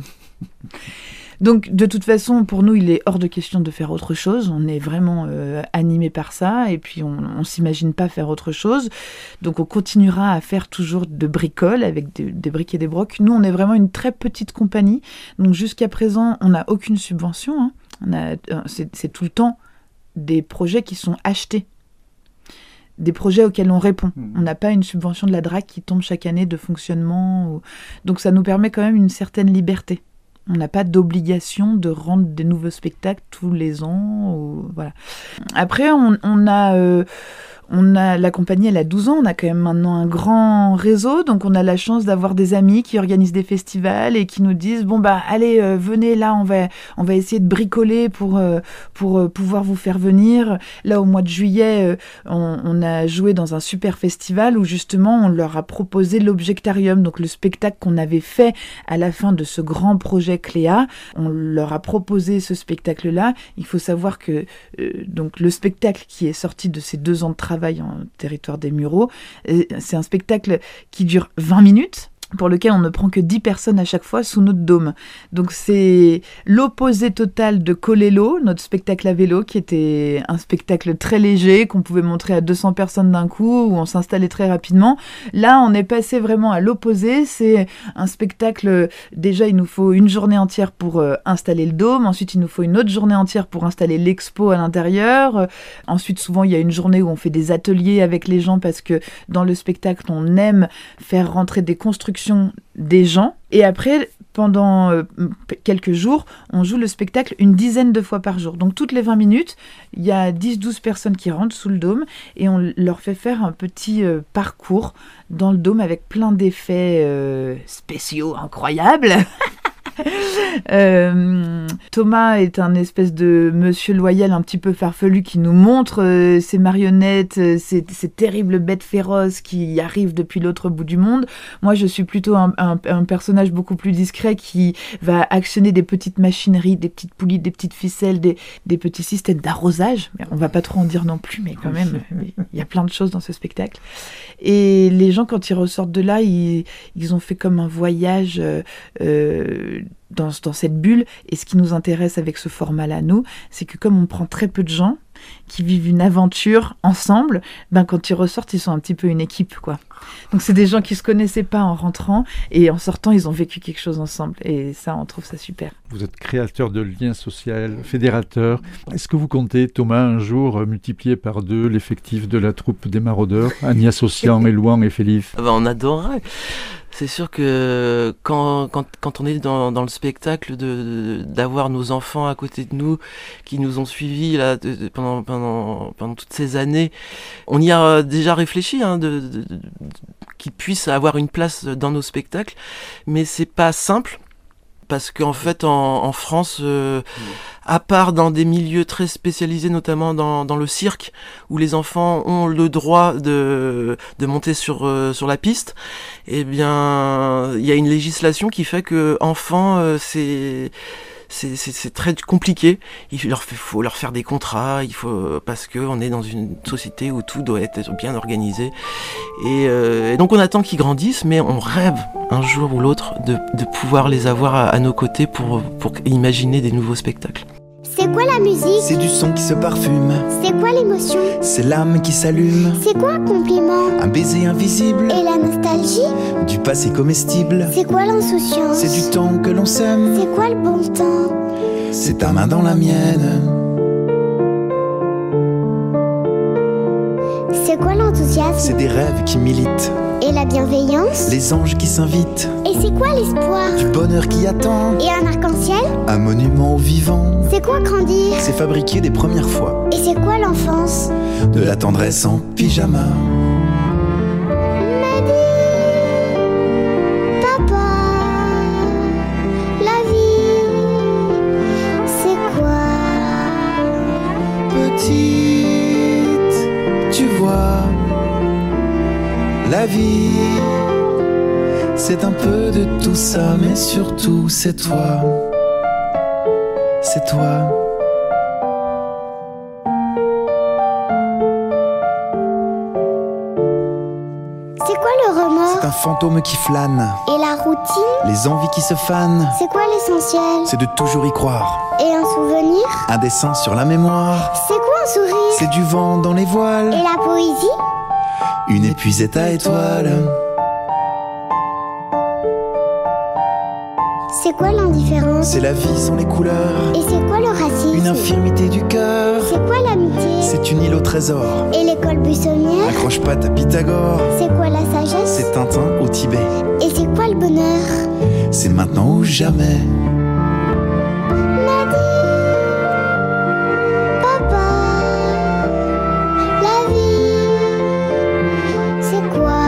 Donc, de toute façon, pour nous, il est hors de question de faire autre chose. On est vraiment animés par ça et puis on ne s'imagine pas faire autre chose. Donc, on continuera à faire toujours de bricole avec des briques et des brocs. Nous, on est vraiment une très petite compagnie. Donc, jusqu'à présent, on n'a aucune subvention. Hein. C'est tout le temps des projets qui sont achetés. Des projets auxquels on répond. On n'a pas une subvention de la DRAC qui tombe chaque année de fonctionnement. Donc ça nous permet quand même une certaine liberté. On n'a pas d'obligation de rendre des nouveaux spectacles tous les ans. Voilà. Après, la compagnie, elle a 12 ans, on a quand même maintenant un grand réseau, donc on a la chance d'avoir des amis qui organisent des festivals et qui nous disent « Bon, allez, venez, là, on va essayer de bricoler pour pouvoir vous faire venir. » Là, au mois de juillet, on a joué dans un super festival où, justement, on leur a proposé l'Objectarium, donc le spectacle qu'on avait fait à la fin de ce grand projet Cléa. On leur a proposé ce spectacle-là. Il faut savoir que donc le spectacle qui est sorti de ces 2 ans de travail en territoire des Mureaux. C'est un spectacle qui dure 20 minutes, pour lequel on ne prend que 10 personnes à chaque fois sous notre dôme. Donc c'est l'opposé total de Colello, notre spectacle à vélo, qui était un spectacle très léger, qu'on pouvait montrer à 200 personnes d'un coup, où on s'installait très rapidement. Là, on est passé vraiment à l'opposé. C'est un spectacle, déjà, il nous faut une journée entière pour installer le dôme. Ensuite, il nous faut une autre journée entière pour installer l'expo à l'intérieur. Ensuite, souvent, il y a une journée où on fait des ateliers avec les gens, parce que dans le spectacle, on aime faire rentrer des constructions des gens. Et après, pendant quelques jours, on joue le spectacle une dizaine de fois par jour. Donc toutes les 20 minutes, il y a 10-12 personnes qui rentrent sous le dôme et on leur fait faire un petit parcours dans le dôme avec plein d'effets spéciaux incroyables. Thomas est un espèce de monsieur loyal un petit peu farfelu qui nous montre ces marionnettes, ces terribles bêtes féroces qui arrivent depuis l'autre bout du monde. Moi, je suis plutôt un personnage beaucoup plus discret qui va actionner des petites machineries, des petites poulies, des petites ficelles, des petits systèmes d'arrosage. On va pas trop en dire non plus, mais quand même, il y a plein de choses dans ce spectacle. Et les gens, quand ils ressortent de là, ils ont fait comme un voyage dans cette bulle. Et ce qui nous intéresse avec ce format-là, nous, c'est que comme on prend très peu de gens qui vivent une aventure ensemble, quand ils ressortent, ils sont un petit peu une équipe, quoi. Donc c'est des gens qui se connaissaient pas en rentrant et en sortant, ils ont vécu quelque chose ensemble. Et ça, on trouve ça super. Vous êtes créateur de liens sociaux, fédérateur. Est-ce que vous comptez, Thomas, un jour multiplier par 2 l'effectif de la troupe des Maraudeurs, en y associant Élouan et Félix? On adorerait. C'est sûr que quand on est dans le spectacle, d'avoir nos enfants à côté de nous qui nous ont suivis là pendant toutes ces années, on y a déjà réfléchi, hein, qu'ils puissent avoir une place dans nos spectacles, mais c'est pas simple. Parce qu'en fait, en France, à part dans des milieux très spécialisés, notamment dans le cirque, où les enfants ont le droit de monter sur la piste, eh bien, il y a une législation qui fait que enfants, c'est très compliqué. Faut leur faire des contrats, parce que on est dans une société où tout doit être bien organisé. Et donc on attend qu'ils grandissent, mais on rêve un jour ou l'autre de pouvoir les avoir à nos côtés pour imaginer des nouveaux spectacles. C'est quoi la musique? C'est du son qui se parfume. C'est quoi l'émotion? C'est l'âme qui s'allume. C'est quoi un compliment? Un baiser invisible. Et la nostalgie? Du passé comestible. C'est quoi l'insouciance? C'est du temps que l'on sème. C'est quoi le bon temps? C'est ta main dans la mienne. C'est quoi l'enthousiasme? C'est des rêves qui militent. Et la bienveillance? Les anges qui s'invitent. Et c'est quoi l'espoir? Du bonheur qui attend. Et un arc-en-ciel? Un monument au vivant. C'est quoi grandir? C'est fabriquer des premières fois. Et c'est quoi l'enfance? De la tendresse en pyjama. M'a dit, papa, la vie, c'est quoi? Petite, tu vois, la vie, c'est un peu de tout ça, mais surtout c'est toi. C'est toi. C'est quoi le remords? C'est un fantôme qui flâne. Et la routine? Les envies qui se fanent. C'est quoi l'essentiel? C'est de toujours y croire. Et un souvenir? Un dessin sur la mémoire. C'est quoi un sourire? C'est du vent dans les voiles. Et la poésie? Une épuisette à étoiles. C'est quoi l'indifférence? C'est la vie sans les couleurs. Et c'est quoi le racisme? Une infirmité du cœur. C'est quoi l'amitié? C'est une île au trésor. Et l'école buissonnière? Un croche-patte à Pythagore. C'est quoi la sagesse? C'est Tintin au Tibet. Et c'est quoi le bonheur? C'est maintenant ou jamais. M'a dit, papa, la vie, c'est quoi?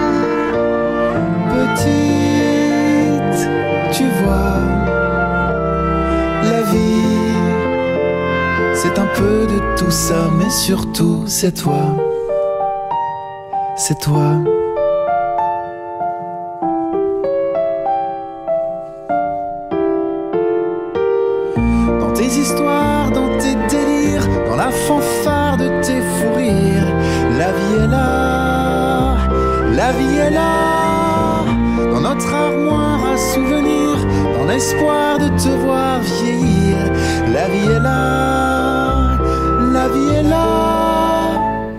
Petite, tu vois, la vie, c'est un peu de tout ça, mais surtout c'est toi. C'est toi. Dans tes histoires, dans tes délires, dans la fanfare de tes fous rires, la vie est là, la vie est là, dans notre armoire à souvenirs, dans l'espoir de te voir vieillir, la vie est là, la vie est là.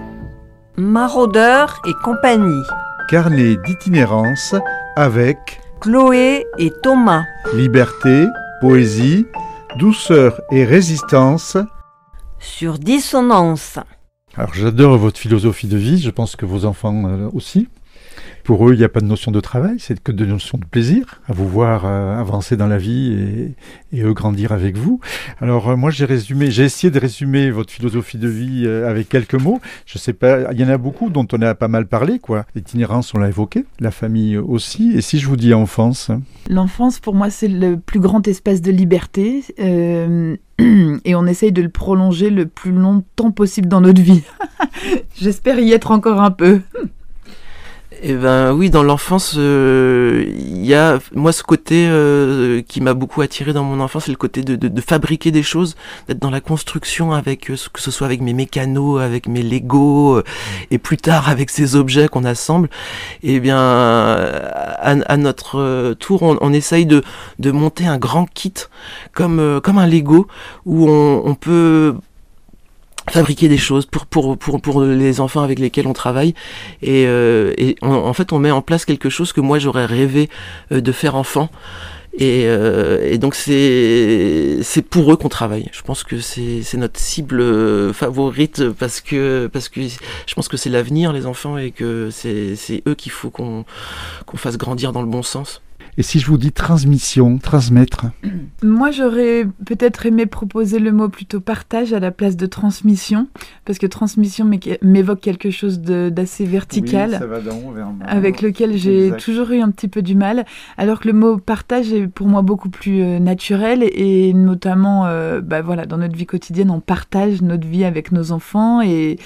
Maraudeurs et compagnie. Carnet d'itinérance avec Chloé et Thomas. liberté, poésie, douceur et résistance. Sur Dissonance. Alors j'adore votre philosophie de vie, je pense que vos enfants aussi. Pour eux, il n'y a pas de notion de travail, c'est que de notion de plaisir, à vous voir avancer dans la vie et eux grandir avec vous. Alors moi j'ai essayé de résumer votre philosophie de vie avec quelques mots. Je sais pas, il y en a beaucoup dont on a pas mal parlé, quoi. L'itinérance, on l'a évoqué, la famille aussi. Et si je vous dis enfance? L'enfance, pour moi, c'est le plus grand espace de liberté. Et on essaye de le prolonger le plus longtemps possible dans notre vie. J'espère y être encore un peu. Eh ben oui, dans l'enfance, il y a moi ce côté qui m'a beaucoup attiré dans mon enfance, c'est le côté de fabriquer des choses, d'être dans la construction avec que ce soit avec mes mécanos, avec mes Lego et plus tard avec ces objets qu'on assemble. Eh bien, à notre tour, on essaye de monter un grand kit comme un Lego où on peut fabriquer des choses pour les enfants avec lesquels on travaille et en fait on met en place quelque chose que moi j'aurais rêvé de faire enfant et donc c'est pour eux qu'on travaille. Je pense que c'est notre cible favorite parce que je pense que c'est l'avenir, les enfants, et que c'est eux qu'il faut qu'on fasse grandir dans le bon sens. Et si je vous dis transmission, transmettre? Moi, j'aurais peut-être aimé proposer le mot plutôt partage à la place de transmission, parce que transmission m'évoque quelque chose d'assez vertical, oui, ça va d'en haut vers bas, avec lequel j'ai toujours eu un petit peu du mal, alors que le mot partage est pour moi beaucoup plus naturel, et notamment voilà, dans notre vie quotidienne, on partage notre vie avec nos enfants, et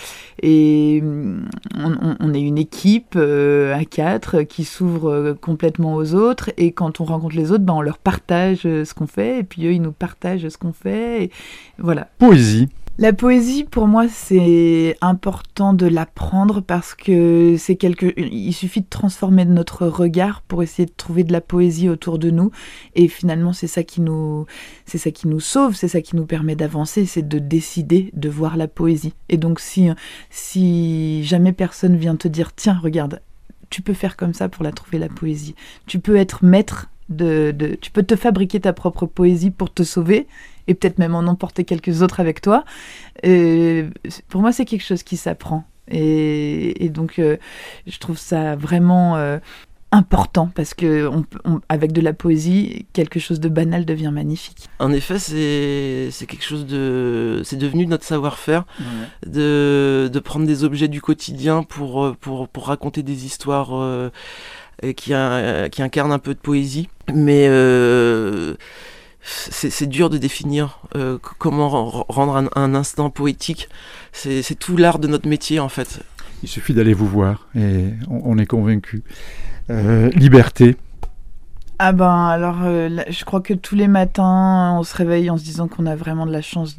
on est une équipe à 4 qui s'ouvre complètement aux autres. Et quand on rencontre les autres, on leur partage ce qu'on fait, et puis eux, ils nous partagent ce qu'on fait. Et voilà. Poésie. La poésie, pour moi, c'est important de l'apprendre parce que il suffit de transformer notre regard pour essayer de trouver de la poésie autour de nous. Et finalement, c'est ça qui nous sauve, c'est ça qui nous permet d'avancer, c'est de décider de voir la poésie. Et donc, si jamais personne vient te dire, tiens, regarde, tu peux faire comme ça pour la trouver, la poésie. Tu peux être maître tu peux te fabriquer ta propre poésie pour te sauver et peut-être même en emporter quelques autres avec toi. Pour moi, c'est quelque chose qui s'apprend. Et donc, je trouve ça vraiment important parce que avec de la poésie, quelque chose de banal devient magnifique. En effet, c'est quelque chose c'est devenu notre savoir-faire, de prendre des objets du quotidien pour raconter des histoires qui incarnent un peu de poésie. Mais c'est dur de définir comment rendre un instant poétique. C'est tout l'art de notre métier, en fait. Il suffit d'aller vous voir et on est convaincu. Liberté. Ah ben alors, je crois que tous les matins, on se réveille en se disant qu'on a vraiment de la chance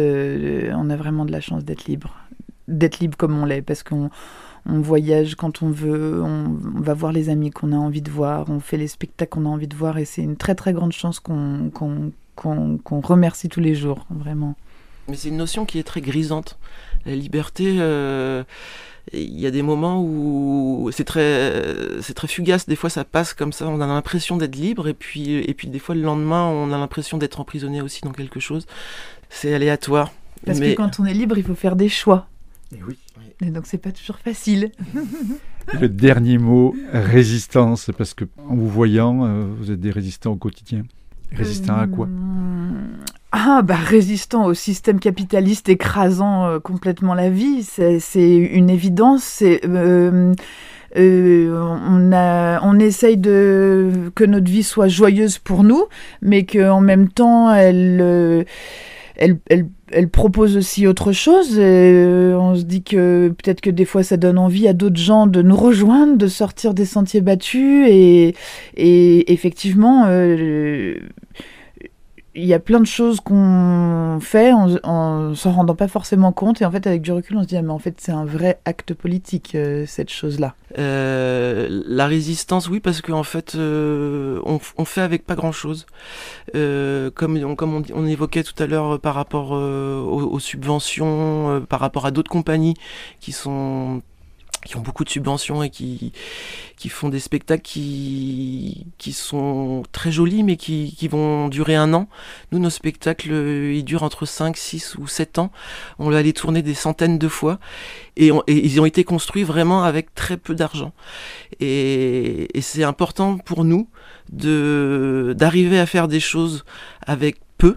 d'être libre. D'être libre comme on l'est, parce qu'on voyage quand on veut, on va voir les amis qu'on a envie de voir, on fait les spectacles qu'on a envie de voir, et c'est une très très grande chance qu'on remercie tous les jours, vraiment. Mais c'est une notion qui est très grisante. La liberté, il y a des moments où c'est très fugace. Des fois, ça passe comme ça, on a l'impression d'être libre, et puis des fois, le lendemain, on a l'impression d'être emprisonné aussi dans quelque chose. C'est aléatoire. Parce que quand on est libre, il faut faire des choix. Et oui. Et donc, c'est pas toujours facile. Le dernier mot, résistance, parce que en vous voyant, vous êtes des résistants au quotidien. Résistants à quoi ? Résistant au système capitaliste écrasant complètement la vie, c'est une évidence. On essaye que notre vie soit joyeuse pour nous, mais qu'en même temps, elle propose aussi autre chose. On se dit que peut-être que des fois ça donne envie à d'autres gens de nous rejoindre, de sortir des sentiers battus, et effectivement il y a plein de choses qu'on fait en s'en rendant pas forcément compte, et en fait avec du recul on se dit mais en fait c'est un vrai acte politique, cette chose-là. La résistance, oui, parce qu'en fait on fait avec pas grand-chose, comme on évoquait tout à l'heure par rapport aux subventions, par rapport à d'autres compagnies qui ont beaucoup de subventions et qui font des spectacles qui sont très jolis, mais qui vont durer 1 an. Nous, nos spectacles, ils durent entre 5, 6 ou 7 ans. On va les tourner des centaines de fois. Et ils ont été construits vraiment avec très peu d'argent. Et c'est important pour nous d'arriver à faire des choses avec peu.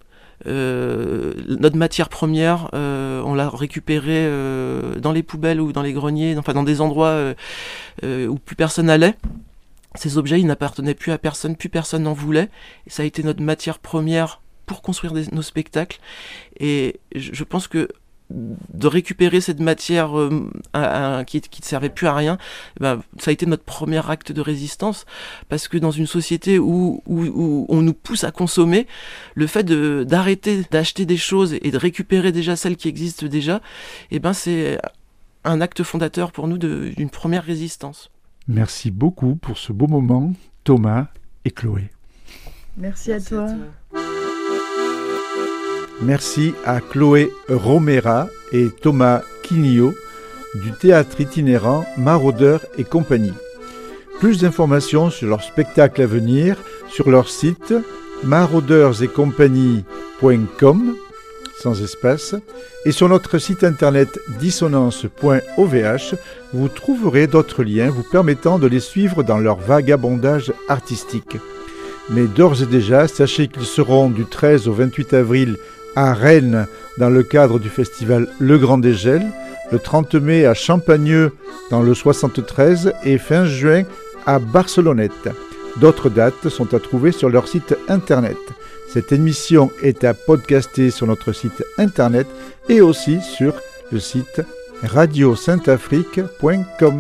Notre matière première, on l'a récupérée dans les poubelles ou dans les greniers, enfin dans des endroits où plus personne allait. Ces objets, ils n'appartenaient plus à personne, plus personne n'en voulait. Et ça a été notre matière première pour construire nos spectacles. Et je pense que de récupérer cette matière qui ne servait plus à rien, ça a été notre premier acte de résistance, parce que dans une société où on nous pousse à consommer, le fait d'arrêter d'acheter des choses et de récupérer déjà celles qui existent déjà, c'est un acte fondateur pour nous d'une première résistance. Merci beaucoup pour ce beau moment, Thomas et Chloé. Merci à toi. Merci à Chloé Romera et Thomas Quinio du théâtre itinérant Maraudeurs et compagnie. Plus d'informations sur leur spectacle à venir sur leur site maraudeuretcompagnie.com sans espace, et sur notre site internet dissonance.ovh, vous trouverez d'autres liens vous permettant de les suivre dans leur vagabondage artistique. Mais d'ores et déjà, sachez qu'ils seront du 13 au 28 avril à Rennes dans le cadre du festival Le Grand Dégel, le 30 mai à Champagneux dans le 73 et fin juin à Barcelonnette. D'autres dates sont à trouver sur leur site internet. Cette émission est à podcaster sur notre site internet et aussi sur le site radiosaintafrique.com.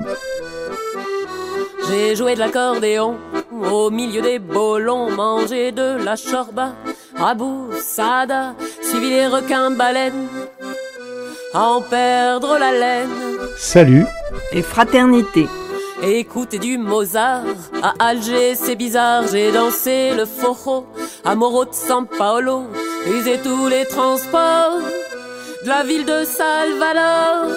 J'ai joué de l'accordéon au milieu des bolons, mangé de la chorba à Boussada, suivi des requins-baleines à en perdre la laine. Salut et fraternité. Écoutez du Mozart, à Alger c'est bizarre, j'ai dansé le forró, à Moro de San Paolo, usé tous les transports de la ville de Salvador.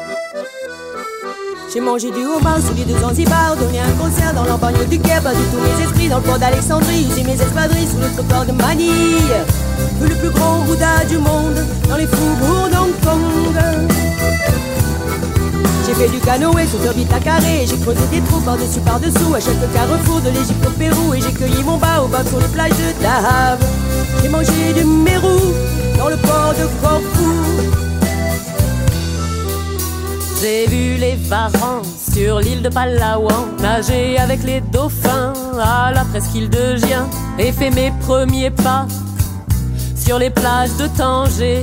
J'ai mangé du homard sous les 2 Zanzibar, donné un concert dans l'embagne du Caire, perdu tous mes esprits dans le port d'Alexandrie, usé mes espadrilles sous le trottoir de Manille, vu le plus grand Bouddha du monde dans les faubourgs d'Hong Kong. J'ai fait du canoë sous orbite à carré, j'ai creusé des trous par-dessus par-dessous à chaque carrefour de l'Égypte au Pérou, et j'ai cueilli mon baobab sur les plages de Dahab. J'ai mangé du mérou dans le port de Corfou. J'ai vu les varans sur l'île de Palawan, nager avec les dauphins à la presqu'île de Gien, et fait mes premiers pas sur les plages de Tanger.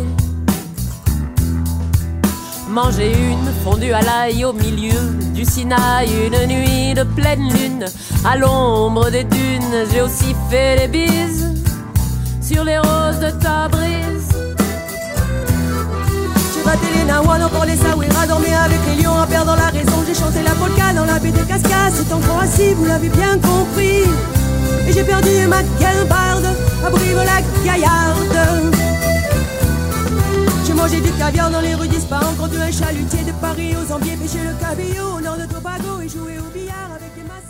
Manger une fondue à l'ail au milieu du Sinaï, une nuit de pleine lune à l'ombre des dunes. J'ai aussi fait des bises sur les roses de Tabriz. J'ai battu les Nahuas, encore les Saouira, dormi avec les lions en perdant la raison. J'ai chanté la polka dans la baie de Cascade, c'est en Croatie, vous l'avez bien compris. Et j'ai perdu ma guimbarde à Brive-la-Gaillarde. J'ai mangé du caviar dans les rues d'Ispahan, conduit un chalutier de Paris aux Ambiers, pêché le cabillaud au nord de Tobago et joué au billard avec des masses.